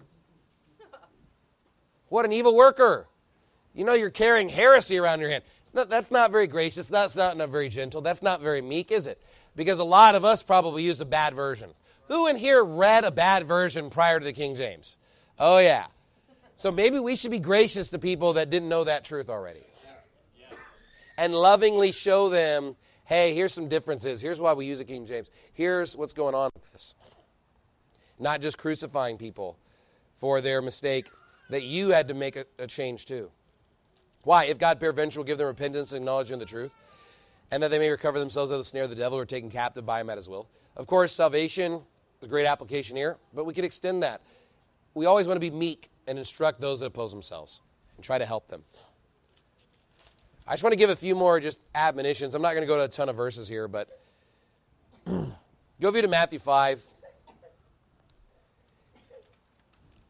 What an evil worker. You know you're carrying heresy around your hand. No, that's not very gracious. That's not very gentle. That's not very meek, is it? Because a lot of us probably used a bad version. Who in here read a bad version prior to the King James? Oh, yeah. So maybe we should be gracious to people that didn't know that truth already. And lovingly show them, hey, here's some differences. Here's why we use the King James. Here's what's going on with this. Not just crucifying people for their mistake that you had to make a change too. Why? If God peradventure will give them repentance and acknowledging of the truth, and that they may recover themselves out of the snare of the devil or taken captive by him at his will. Of course, salvation is a great application here, but we could extend that. We always want to be meek and instruct those that oppose themselves and try to help them. I just want to give a few more just admonitions. I'm not going to go to a ton of verses here, but go view to Matthew 5.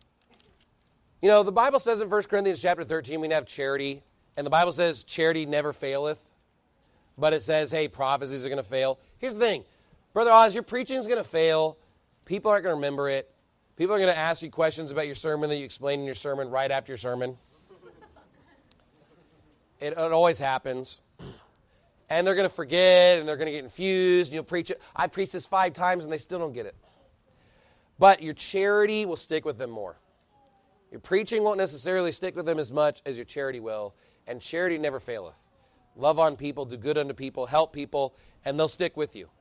You know, the Bible says in 1 Corinthians chapter 13 we can have charity, and the Bible says charity never faileth, but it says, hey, prophecies are going to fail. Here's the thing. Brother Oz, your preaching is going to fail. People aren't going to remember it. People are going to ask you questions about your sermon that you explained in your sermon right after your sermon. It always happens. And they're going to forget, and they're going to get confused, and you'll preach it. I've preached this 5 times, and they still don't get it. But your charity will stick with them more. Your preaching won't necessarily stick with them as much as your charity will, and charity never faileth. Love on people, do good unto people, help people, and they'll stick with you.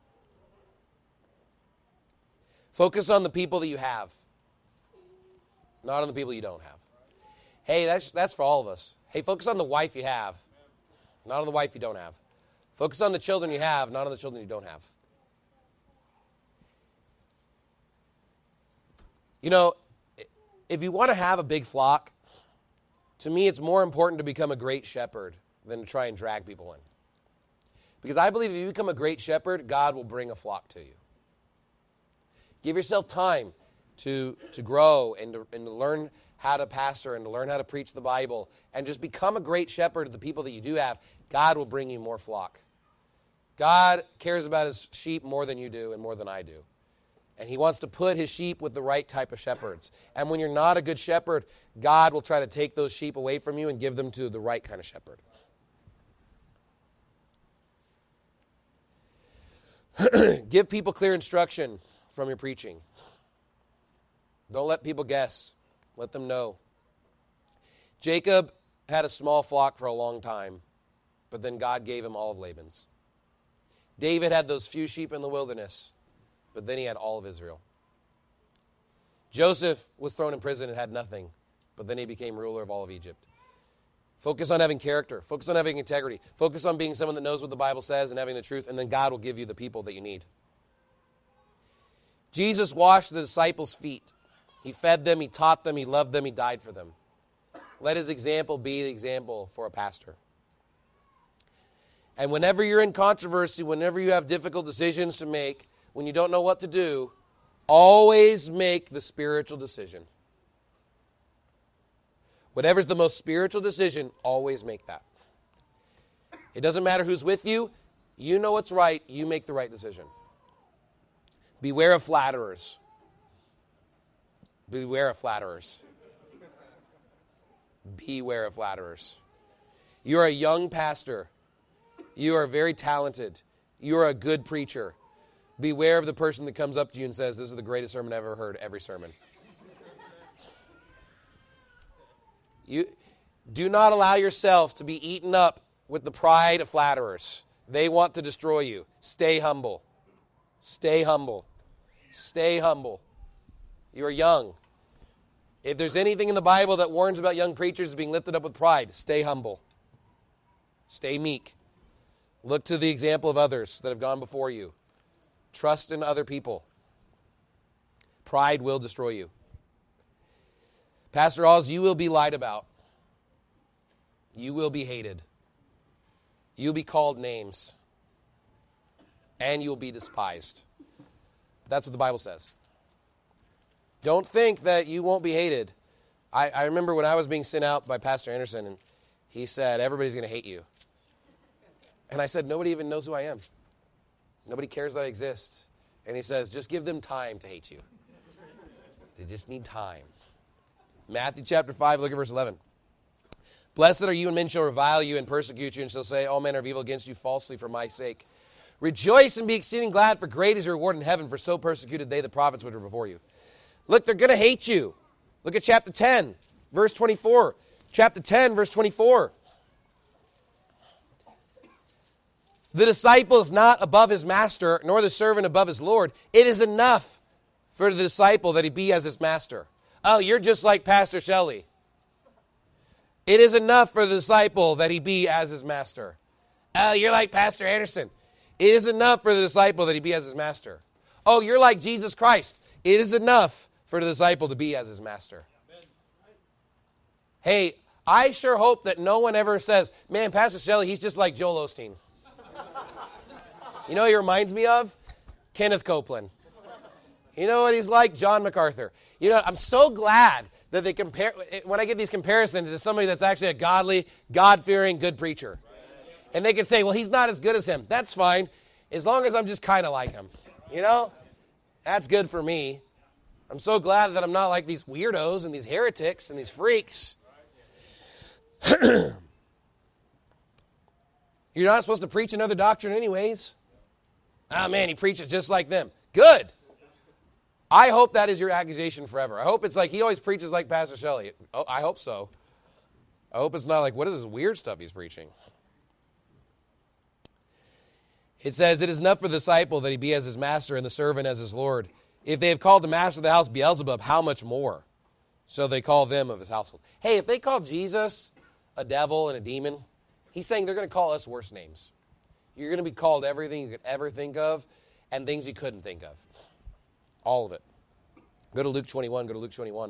Focus on the people that you have, not on the people you don't have. Hey, that's for all of us. Hey, focus on the wife you have, not on the wife you don't have. Focus on the children you have, not on the children you don't have. You know, if you want to have a big flock, to me it's more important to become a great shepherd than to try and drag people in. Because I believe if you become a great shepherd, God will bring a flock to you. Give yourself time to grow and to learn how to pastor and to learn how to preach the Bible and just become a great shepherd of the people that you do have. God will bring you more flock. God cares about his sheep more than you do and more than I do. And he wants to put his sheep with the right type of shepherds. And when you're not a good shepherd, God will try to take those sheep away from you and give them to the right kind of shepherd. Give people clear instruction from your preaching. Don't let people guess. Let them know. Jacob had a small flock for a long time, but then God gave him all of Laban's. David had those few sheep in the wilderness, but then he had all of Israel. Joseph was thrown in prison and had nothing, but then he became ruler of all of Egypt. Focus on having character. Focus on having integrity. Focus on being someone that knows what the Bible says and having the truth, and then God will give you the people that you need. Jesus washed the disciples' feet. He fed them, he taught them, he loved them, he died for them. Let his example be the example for a pastor. And whenever you're in controversy, whenever you have difficult decisions to make, when you don't know what to do, always make the spiritual decision. Whatever's the most spiritual decision, always make that. It doesn't matter who's with you. You know what's right. You make the right decision. Beware of flatterers. Beware of flatterers. Beware of flatterers. You are a young pastor. You are very talented. You are a good preacher. Beware of the person that comes up to you and says, this is the greatest sermon I've ever heard, every sermon. You do not allow yourself to be eaten up with the pride of flatterers. They want to destroy you. Stay humble. Stay humble. Stay humble. You are young. If there's anything in the Bible that warns about young preachers being lifted up with pride, stay humble. Stay meek. Look to the example of others that have gone before you. Trust in other people. Pride will destroy you. Pastor Oz, you will be lied about. You will be hated. You'll be called names. And you will be despised. That's what the Bible says. Don't think that you won't be hated. I remember when I was being sent out by Pastor Anderson, and he said, everybody's going to hate you. And I said, nobody even knows who I am. Nobody cares that I exist. And he says, just give them time to hate you. They just need time. Matthew chapter 5, look at verse 11. Blessed are you when men shall revile you and persecute you, and shall say, all men are evil against you falsely for my sake. Rejoice and be exceeding glad, for great is your reward in heaven, for so persecuted they the prophets which were before you. Look, they're going to hate you. Look at chapter 10, verse 24. Chapter 10, verse 24. The disciple is not above his master, nor the servant above his Lord. It is enough for the disciple that he be as his master. Oh, you're just like Pastor Shelley. It is enough for the disciple that he be as his master. Oh, you're like Pastor Anderson. It is enough for the disciple that he be as his master. Oh, you're like Jesus Christ. It is enough for the disciple to be as his master. Hey, I sure hope that no one ever says, man, Pastor Shelley, he's just like Joel Osteen. You know what he reminds me of? Kenneth Copeland. You know what he's like? John MacArthur. You know, I'm so glad that they compare, when I get these comparisons, to somebody that's actually a godly, God-fearing, good preacher. And they can say, well, he's not as good as him. That's fine, as long as I'm just kind of like him. You know? That's good for me. I'm so glad that I'm not like these weirdos and these heretics and these freaks. You're not supposed to preach another doctrine anyways. Ah, man, he preaches just like them. Good. I hope that is your accusation forever. I hope it's like he always preaches like Pastor Shelley. Oh, I hope so. I hope it's not like, what is this weird stuff he's preaching? It says, it is enough for the disciple that he be as his master and the servant as his Lord. If they have called the master of the house Beelzebub, how much more? So they call them of his household. Hey, if they call Jesus a devil and a demon, he's saying they're going to call us worse names. You're going to be called everything you could ever think of and things you couldn't think of. All of it. Go to Luke 21. Go to Luke 21.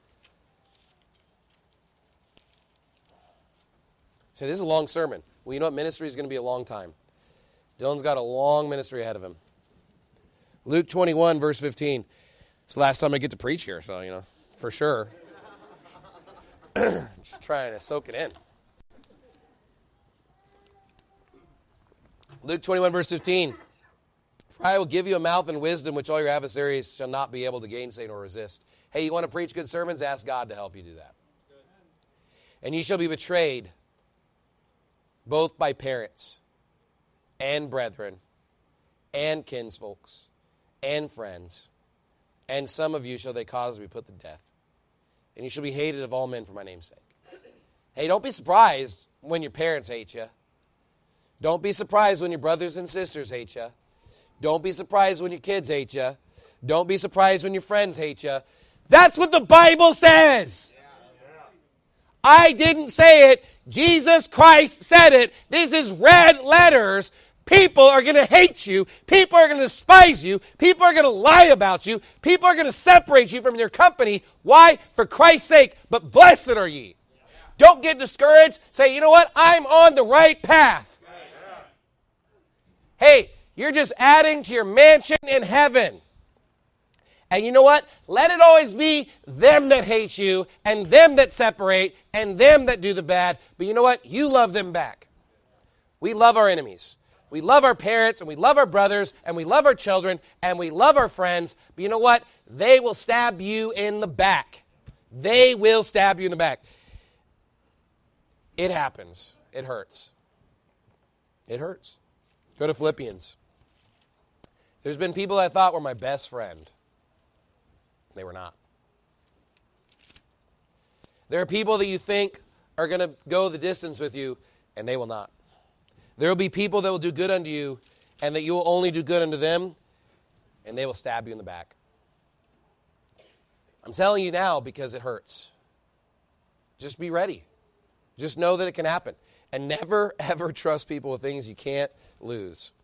Say, this is a long sermon. Well, you know what? Ministry is going to be a long time. Dylan's got a long ministry ahead of him. Luke 21, verse 15. It's the last time I get to preach here, so, you know, for sure. Just trying to soak it in. Luke 21, verse 15. For I will give you a mouth and wisdom which all your adversaries shall not be able to gainsay nor resist. Hey, you want to preach good sermons? Ask God to help you do that. And you shall be betrayed both by parents and brethren and kinsfolks and friends. And some of you shall they cause to be put to death. And you shall be hated of all men for my name's sake. Hey, don't be surprised when your parents hate you. Don't be surprised when your brothers and sisters hate you. Don't be surprised when your kids hate you. Don't be surprised when your friends hate you. That's what the Bible says. I didn't say it. Jesus Christ said it. This is red letters. People are going to hate you. People are going to despise you. People are going to lie about you. People are going to separate you from your company. Why? For Christ's sake. But blessed are ye. Don't get discouraged. Say, you know what? I'm on the right path. Hey, you're just adding to your mansion in heaven. And you know what? Let it always be them that hate you and them that separate and them that do the bad. But you know what? You love them back. We love our enemies. We love our parents and we love our brothers and we love our children and we love our friends. But you know what? They will stab you in the back. They will stab you in the back. It happens. It hurts. It hurts. Go to Philippians. There's been people I thought were my best friend. They were not. There are people that you think are going to go the distance with you, and they will not. There will be people that will do good unto you, and that you will only do good unto them, and they will stab you in the back. I'm telling you now because it hurts. Just be ready. Just know that it can happen. And never, ever trust people with things you can't lose.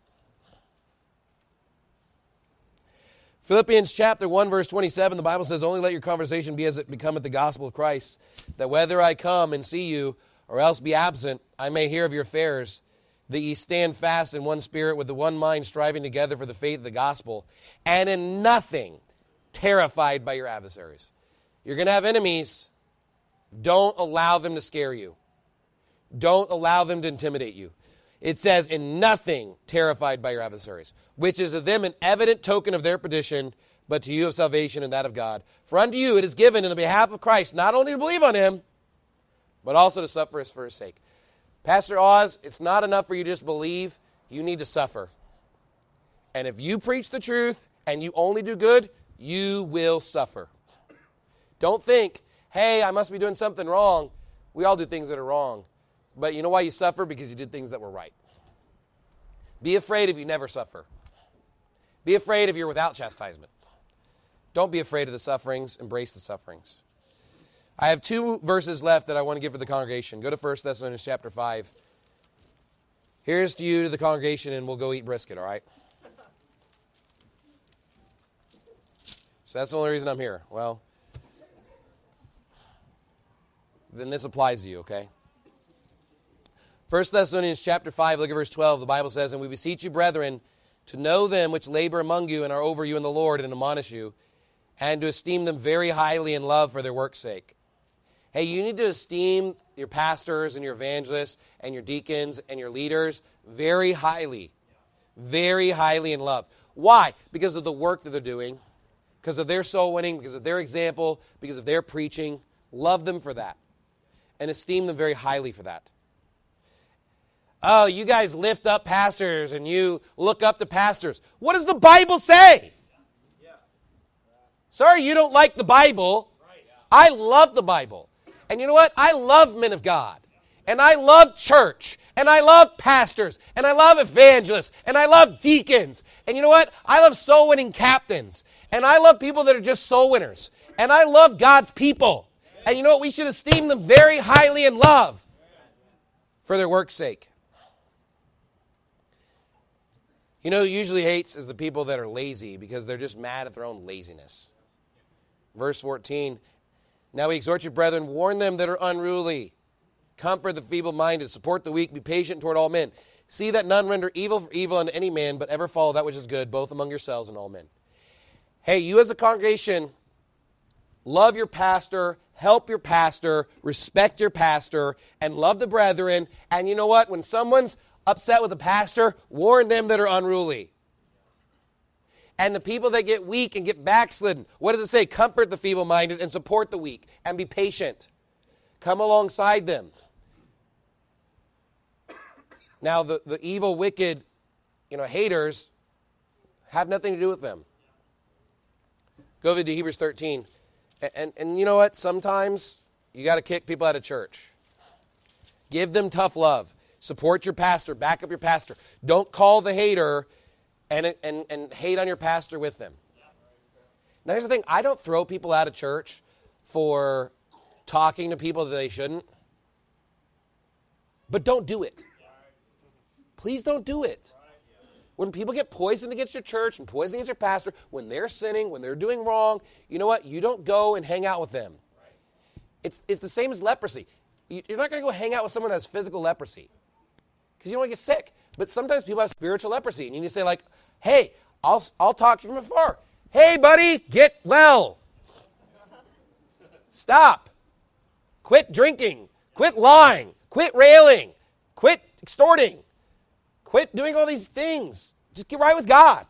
Philippians chapter 1, verse 27, the Bible says, only let your conversation be as it becometh the gospel of Christ, that whether I come and see you, or else be absent, I may hear of your affairs, that ye stand fast in one spirit, with the one mind striving together for the faith of the gospel, and in nothing terrified by your adversaries. You're going to have enemies. Don't allow them to scare you. Don't allow them to intimidate you. It says, in nothing terrified by your adversaries, which is of them an evident token of their perdition, but to you of salvation and that of God. For unto you it is given in the behalf of Christ, not only to believe on him, but also to suffer for his sake. Pastor Oz, it's not enough for you to just believe. You need to suffer. And if you preach the truth and you only do good, you will suffer. Don't think, hey, I must be doing something wrong. We all do things that are wrong. But you know why you suffer? Because you did things that were right. Be afraid if you never suffer. Be afraid if you're without chastisement. Don't be afraid of the sufferings. Embrace the sufferings. I have 2 verses left that I want to give for the congregation. Go to 1 Thessalonians chapter 5. Here's to you, to the congregation, and we'll go eat brisket, all right? So that's the only reason I'm here. Well, then this applies to you, okay? 1 Thessalonians chapter 5, look at verse 12. The Bible says, and we beseech you, brethren, to know them which labor among you and are over you in the Lord and admonish you, and to esteem them very highly in love for their work's sake. Hey, you need to esteem your pastors and your evangelists and your deacons and your leaders very highly in love. Why? Because of the work that they're doing, because of their soul winning, because of their example, because of their preaching. Love them for that and esteem them very highly for that. Oh, you guys lift up pastors and you look up to pastors. What does the Bible say? Sorry, you don't like the Bible. I love the Bible. And you know what? I love men of God. And I love church. And I love pastors. And I love evangelists. And I love deacons. And you know what? I love soul-winning captains. And I love people that are just soul winners. And I love God's people. And you know what? We should esteem them very highly in love for their work's sake. You know who usually hates is the people that are lazy because they're just mad at their own laziness. Verse 14, now we exhort you, brethren, warn them that are unruly. Comfort the feeble-minded, support the weak, be patient toward all men. See that none render evil for evil unto any man, but ever follow that which is good, both among yourselves and all men. Hey, you as a congregation, love your pastor, help your pastor, respect your pastor, and love the brethren. And you know what? When someone's upset with the pastor, warn them that are unruly. And the people that get weak and get backslidden, what does it say? Comfort the feeble-minded and support the weak and be patient. Come alongside them. Now, the evil, wicked, haters have nothing to do with them. Go over to Hebrews 13. And you know what? Sometimes you got to kick people out of church. Give them tough love. Support your pastor. Back up your pastor. Don't call the hater and hate on your pastor with them. Now, here's the thing. I don't throw people out of church for talking to people that they shouldn't. But don't do it. Please don't do it. When people get poisoned against your church and poisoned against your pastor, when they're sinning, when they're doing wrong, you know what? You don't go and hang out with them. It's the same as leprosy. You're not going to go hang out with someone that has physical leprosy because you don't want to get sick. But sometimes people have spiritual leprosy, and you need to say like, hey, I'll talk to you from afar. Hey, buddy, get well. Stop. Quit drinking. Quit lying. Quit railing. Quit extorting. Quit doing all these things. Just get right with God.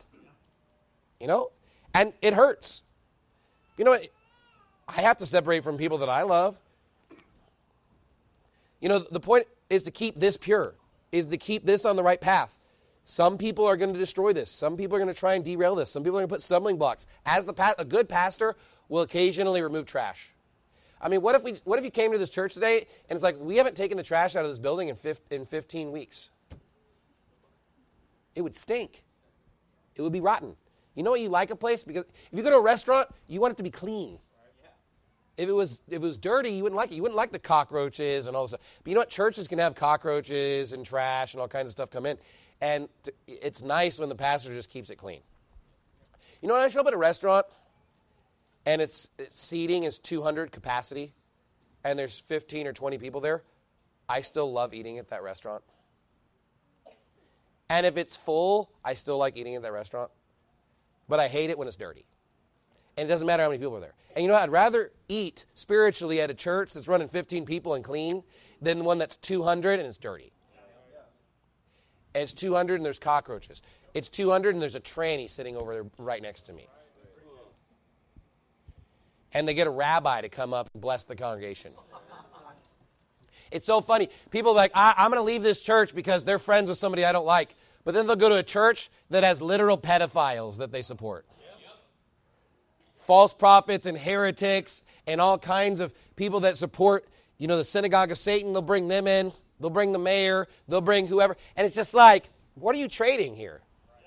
And it hurts. You know what? I have to separate from people that I love. The point is to keep this pure, is to keep this on the right path. Some people are going to destroy this. Some people are going to try and derail this. Some people are going to put stumbling blocks. As a good pastor will occasionally remove trash. I mean, what if you came to this church today and it's like, we haven't taken the trash out of this building in 15 weeks? It would stink. It would be rotten. You know what you like a place? Because if you go to a restaurant, you want it to be clean. If it was dirty, you wouldn't like it. You wouldn't like the cockroaches and all this stuff. But you know what? Churches can have cockroaches and trash and all kinds of stuff come in. And it's nice when the pastor just keeps it clean. You know, when I show up at a restaurant and its seating is 200 capacity and there's 15 or 20 people there, I still love eating at that restaurant. And if it's full, I still like eating at that restaurant. But I hate it when it's dirty. And it doesn't matter how many people are there. And you know what? I'd rather eat spiritually at a church that's running 15 people and clean than the one that's 200 and it's dirty. And it's 200 and there's cockroaches. It's 200 and there's a tranny sitting over there right next to me. And they get a rabbi to come up and bless the congregation. It's so funny. People are like, I'm going to leave this church because they're friends with somebody I don't like. But then they'll go to a church that has literal pedophiles that they support. False prophets and heretics and all kinds of people that support, the synagogue of Satan. They'll bring them in. They'll bring the mayor. They'll bring whoever. And it's just like, what are you trading here?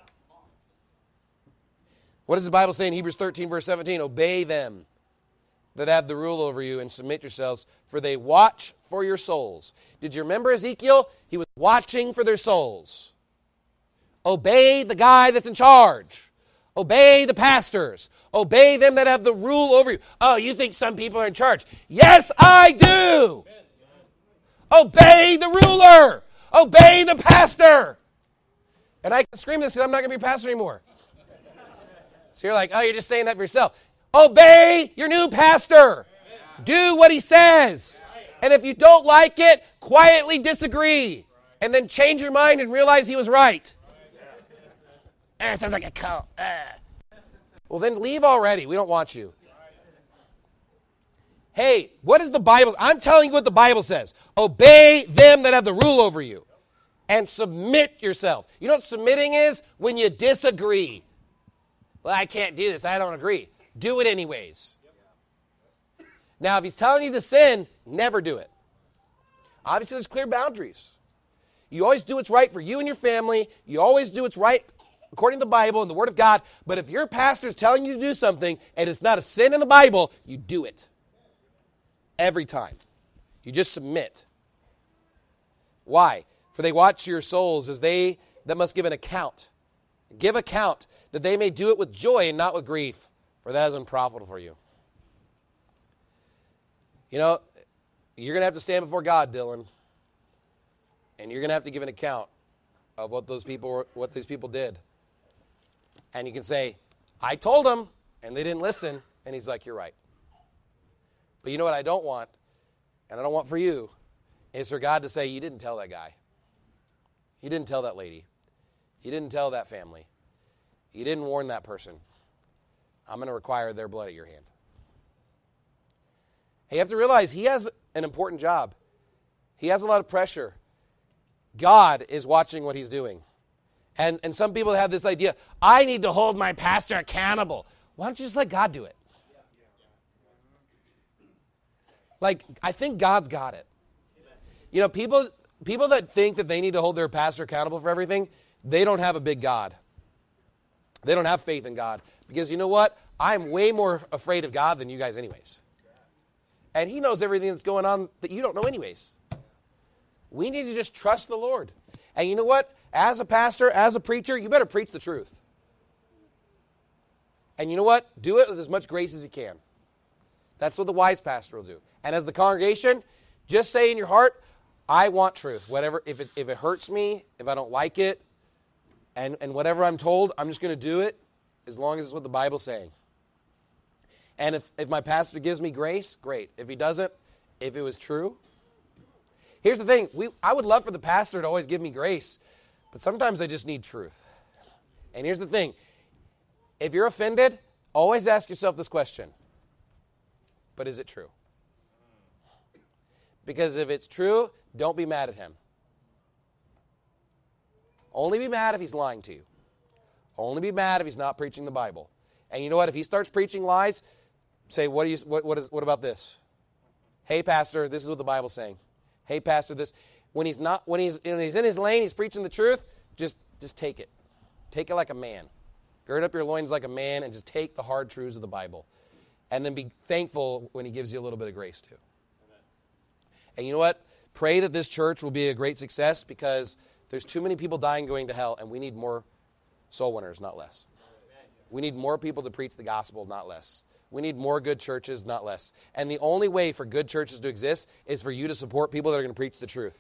What does the Bible say in Hebrews 13, verse 17? Obey them that have the rule over you and submit yourselves, for they watch for your souls. Did you remember Ezekiel? He was watching for their souls. Obey the guy that's in charge. Obey the pastors. Obey them that have the rule over you. Oh, you think some people are in charge? Yes, I do. Obey the ruler. Obey the pastor. And I can scream this because I'm not going to be a pastor anymore. So you're like, oh, you're just saying that for yourself. Obey your new pastor. Do what he says. And if you don't like it, quietly disagree. And then change your mind and realize he was right. It sounds like a cult. Well, then leave already. We don't want you. Hey, what is the Bible? I'm telling you what the Bible says. Obey them that have the rule over you. And submit yourself. You know what submitting is? When you disagree. Well, I can't do this. I don't agree. Do it anyways. Now, if he's telling you to sin, never do it. Obviously, there's clear boundaries. You always do what's right for you and your family. You always do what's right according to the Bible and the Word of God. But if your pastor is telling you to do something and it's not a sin in the Bible, you do it. Every time. You just submit. Why? For they watch your souls as they that must give an account. Give account that they may do it with joy and not with grief, for that is unprofitable for you. You know, you're going to have to stand before God, Dylan, and you're going to have to give an account of what these people did. And you can say, I told them, and they didn't listen, and he's like, you're right. But you know what I don't want, and I don't want for you, is for God to say, you didn't tell that guy. You didn't tell that lady. You didn't tell that family. You didn't warn that person. I'm going to require their blood at your hand. You have to realize he has an important job. He has a lot of pressure. God is watching what he's doing. And some people have this idea, I need to hold my pastor accountable. Why don't you just let God do it? Like, I think God's got it. You know, people that think that they need to hold their pastor accountable for everything, they don't have a big God. They don't have faith in God. Because you know what? I'm way more afraid of God than you guys anyways. And he knows everything that's going on that you don't know anyways. We need to just trust the Lord. And you know what? As a pastor, as a preacher, you better preach the truth. And you know what? Do it with as much grace as you can. That's what the wise pastor will do. And as the congregation, just say in your heart, I want truth. Whatever, if it hurts me, if I don't like it, and whatever I'm told, I'm just going to do it as long as it's what the Bible's saying. And if my pastor gives me grace, great. If he doesn't, if it was true. Here's the thing. I would love for the pastor to always give me grace, but sometimes I just need truth. And here's the thing. If you're offended, always ask yourself this question. But is it true? Because if it's true, don't be mad at him. Only be mad if he's lying to you. Only be mad if he's not preaching the Bible. And you know what? If he starts preaching lies, say, what about this? Hey, pastor, this is what the Bible's saying. Hey, pastor, this. When he's in his lane, he's preaching the truth. Just take it. Take it like a man. Gird up your loins like a man and just take the hard truths of the Bible. And then be thankful when he gives you a little bit of grace too. Amen. And you know what? Pray that this church will be a great success because there's too many people dying going to hell, and we need more soul winners, not less. We need more people to preach the gospel, not less. We need more good churches, not less. And the only way for good churches to exist is for you to support people that are going to preach the truth.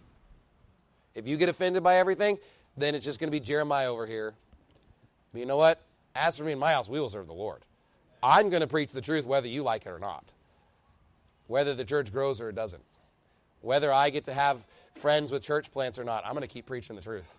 If you get offended by everything, then it's just going to be Jeremiah over here. But you know what? As for me and my house, we will serve the Lord. I'm going to preach the truth whether you like it or not. Whether the church grows or it doesn't. Whether I get to have friends with church plants or not, I'm going to keep preaching the truth.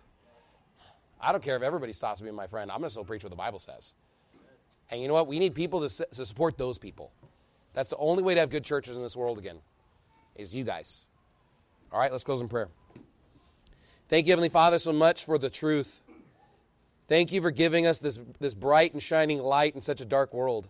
I don't care if everybody stops being my friend. I'm going to still preach what the Bible says. And you know what? We need people to support those people. That's the only way to have good churches in this world again, is you guys. All right, let's close in prayer. Thank you, Heavenly Father, so much for the truth. Thank you for giving us this bright and shining light in such a dark world.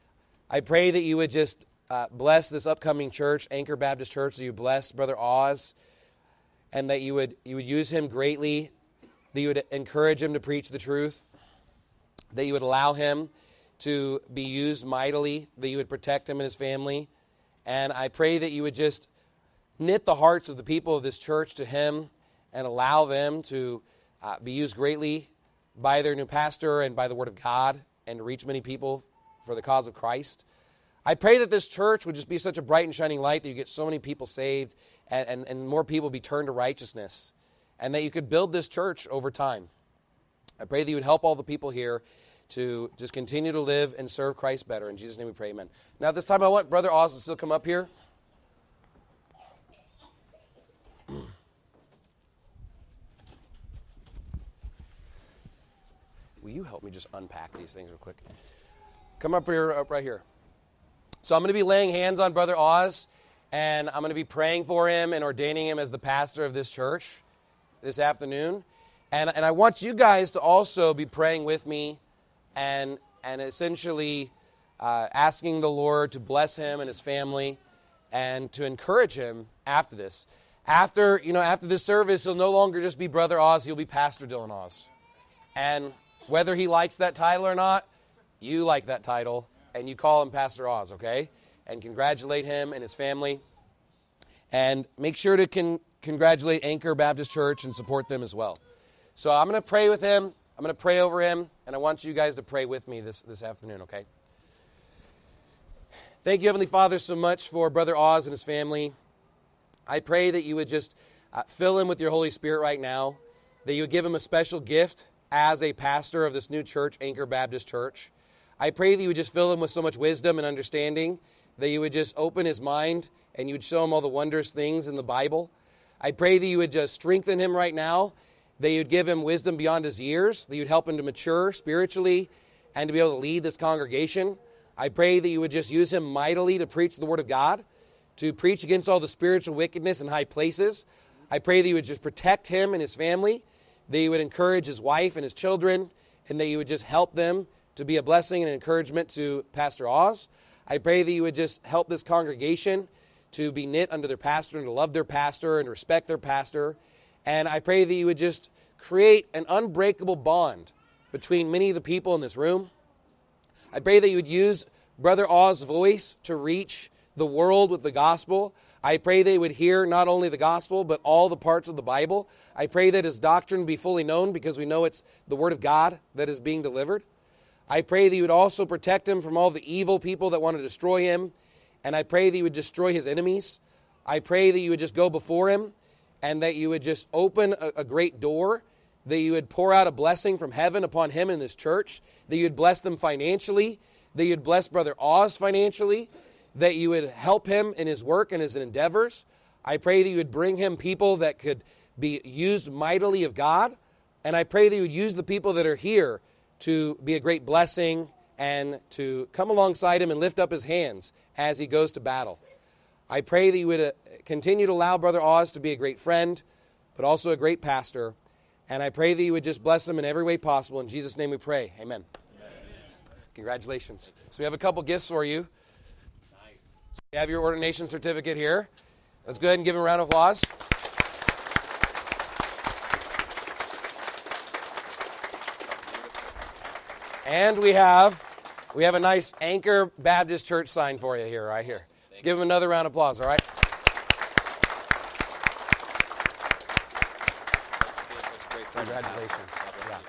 I pray that you would just bless this upcoming church, Anchor Baptist Church, that you bless Brother Oz, and that you would use him greatly, that you would encourage him to preach the truth, that you would allow him to be used mightily, that you would protect him and his family. And I pray that you would just knit the hearts of the people of this church to him and allow them to be used greatly by their new pastor and by the Word of God and to reach many people for the cause of Christ. I pray that this church would just be such a bright and shining light that you get so many people saved and more people be turned to righteousness, and that you could build this church over time. I pray that you would help all the people here to just continue to live and serve Christ better. In Jesus' name we pray, amen. Now, at this time, I want Brother Oz to still come up here. Will you help me just unpack these things real quick? Come up here, up right here. So I'm going to be laying hands on Brother Oz, and I'm going to be praying for him and ordaining him as the pastor of this church this afternoon. And I want you guys to also be praying with me and essentially asking the Lord to bless him and his family and to encourage him after this. After this service, he'll no longer just be Brother Oz, he'll be Pastor Dylan Oz. And whether he likes that title or not, you like that title, and you call him Pastor Oz, okay? And congratulate him and his family. And make sure to congratulate Anchor Baptist Church and support them as well. So I'm going to pray with him. I'm going to pray over him, and I want you guys to pray with me this afternoon, okay? Thank you, Heavenly Father, so much for Brother Oz and his family. I pray that you would just fill him with your Holy Spirit right now, that you would give him a special gift as a pastor of this new church, Anchor Baptist Church. I pray that you would just fill him with so much wisdom and understanding, that you would just open his mind and you would show him all the wondrous things in the Bible. I pray that you would just strengthen him right now, that you would give him wisdom beyond his years, that you would help him to mature spiritually and to be able to lead this congregation. I pray that you would just use him mightily to preach the Word of God, to preach against all the spiritual wickedness in high places. I pray that you would just protect him and his family, that you would encourage his wife and his children, and that you would just help them to be a blessing and encouragement to Pastor Oz. I pray that you would just help this congregation to be knit under their pastor and to love their pastor and respect their pastor. And I pray that you would just create an unbreakable bond between many of the people in this room. I pray that you would use Brother Oz's voice to reach the world with the gospel. I pray they would hear not only the gospel, but all the parts of the Bible. I pray that his doctrine be fully known because we know it's the Word of God that is being delivered. I pray that you would also protect him from all the evil people that want to destroy him. And I pray that you would destroy his enemies. I pray that you would just go before him and that you would just open a great door, that you would pour out a blessing from heaven upon him and this church, that you would bless them financially, that you would bless Brother Oz financially, that you would help him in his work and his endeavors. I pray that you would bring him people that could be used mightily of God. And I pray that you would use the people that are here to be a great blessing and to come alongside him and lift up his hands as he goes to battle. I pray that you would continue to allow Brother Oz to be a great friend, but also a great pastor. And I pray that you would just bless him in every way possible. In Jesus' name we pray. Amen. Amen. Congratulations. So we have a couple gifts for you. You have your ordination certificate here. Let's go ahead and give him a round of applause. And we have a nice Anchor Baptist Church sign for you here, right here. Let's give him another round of applause, all right? Congratulations. Yeah.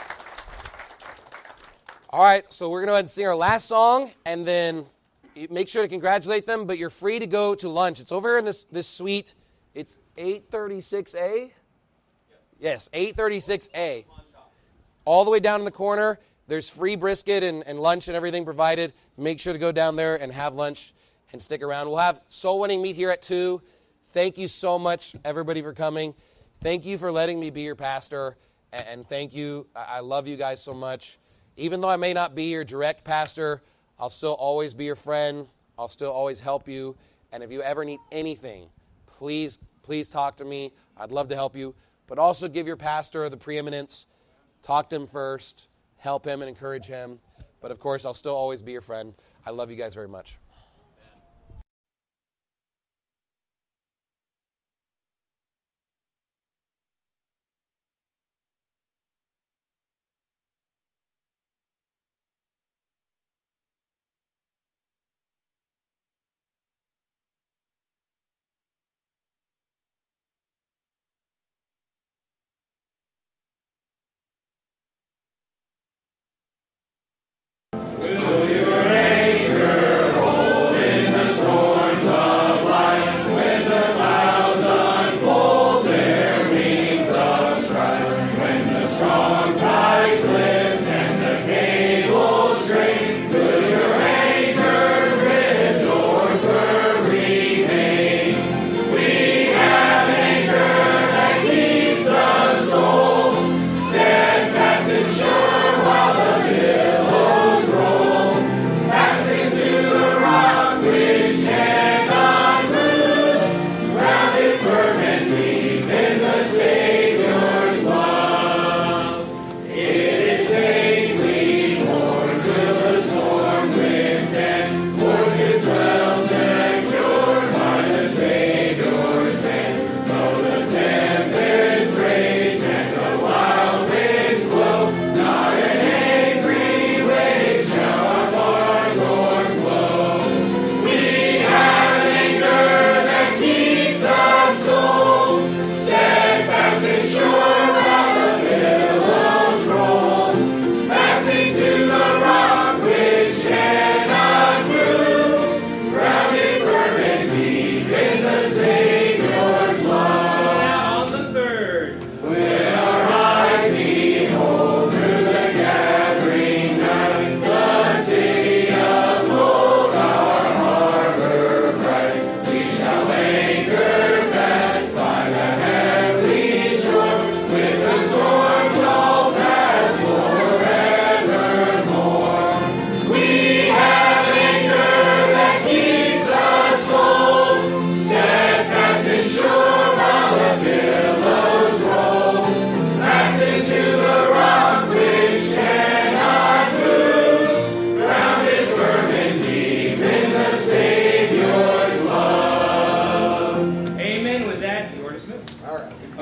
All right, so we're going to go ahead and sing our last song, and then make sure to congratulate them, but you're free to go to lunch. It's over here in this suite. It's 836A? Yes, 836A. All the way down in the corner. There's free brisket and lunch and everything provided. Make sure to go down there and have lunch and stick around. We'll have soul winning meet here at 2. Thank you so much, everybody, for coming. Thank you for letting me be your pastor. And thank you. I love you guys so much. Even though I may not be your direct pastor, I'll still always be your friend. I'll still always help you. And if you ever need anything, please talk to me. I'd love to help you. But also give your pastor the preeminence. Talk to him first. Help him and encourage him. But of course, I'll still always be your friend. I love you guys very much. Will your anger hold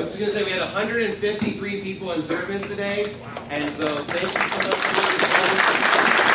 was just going to say we had 153 people in service today, and so thank you so much for being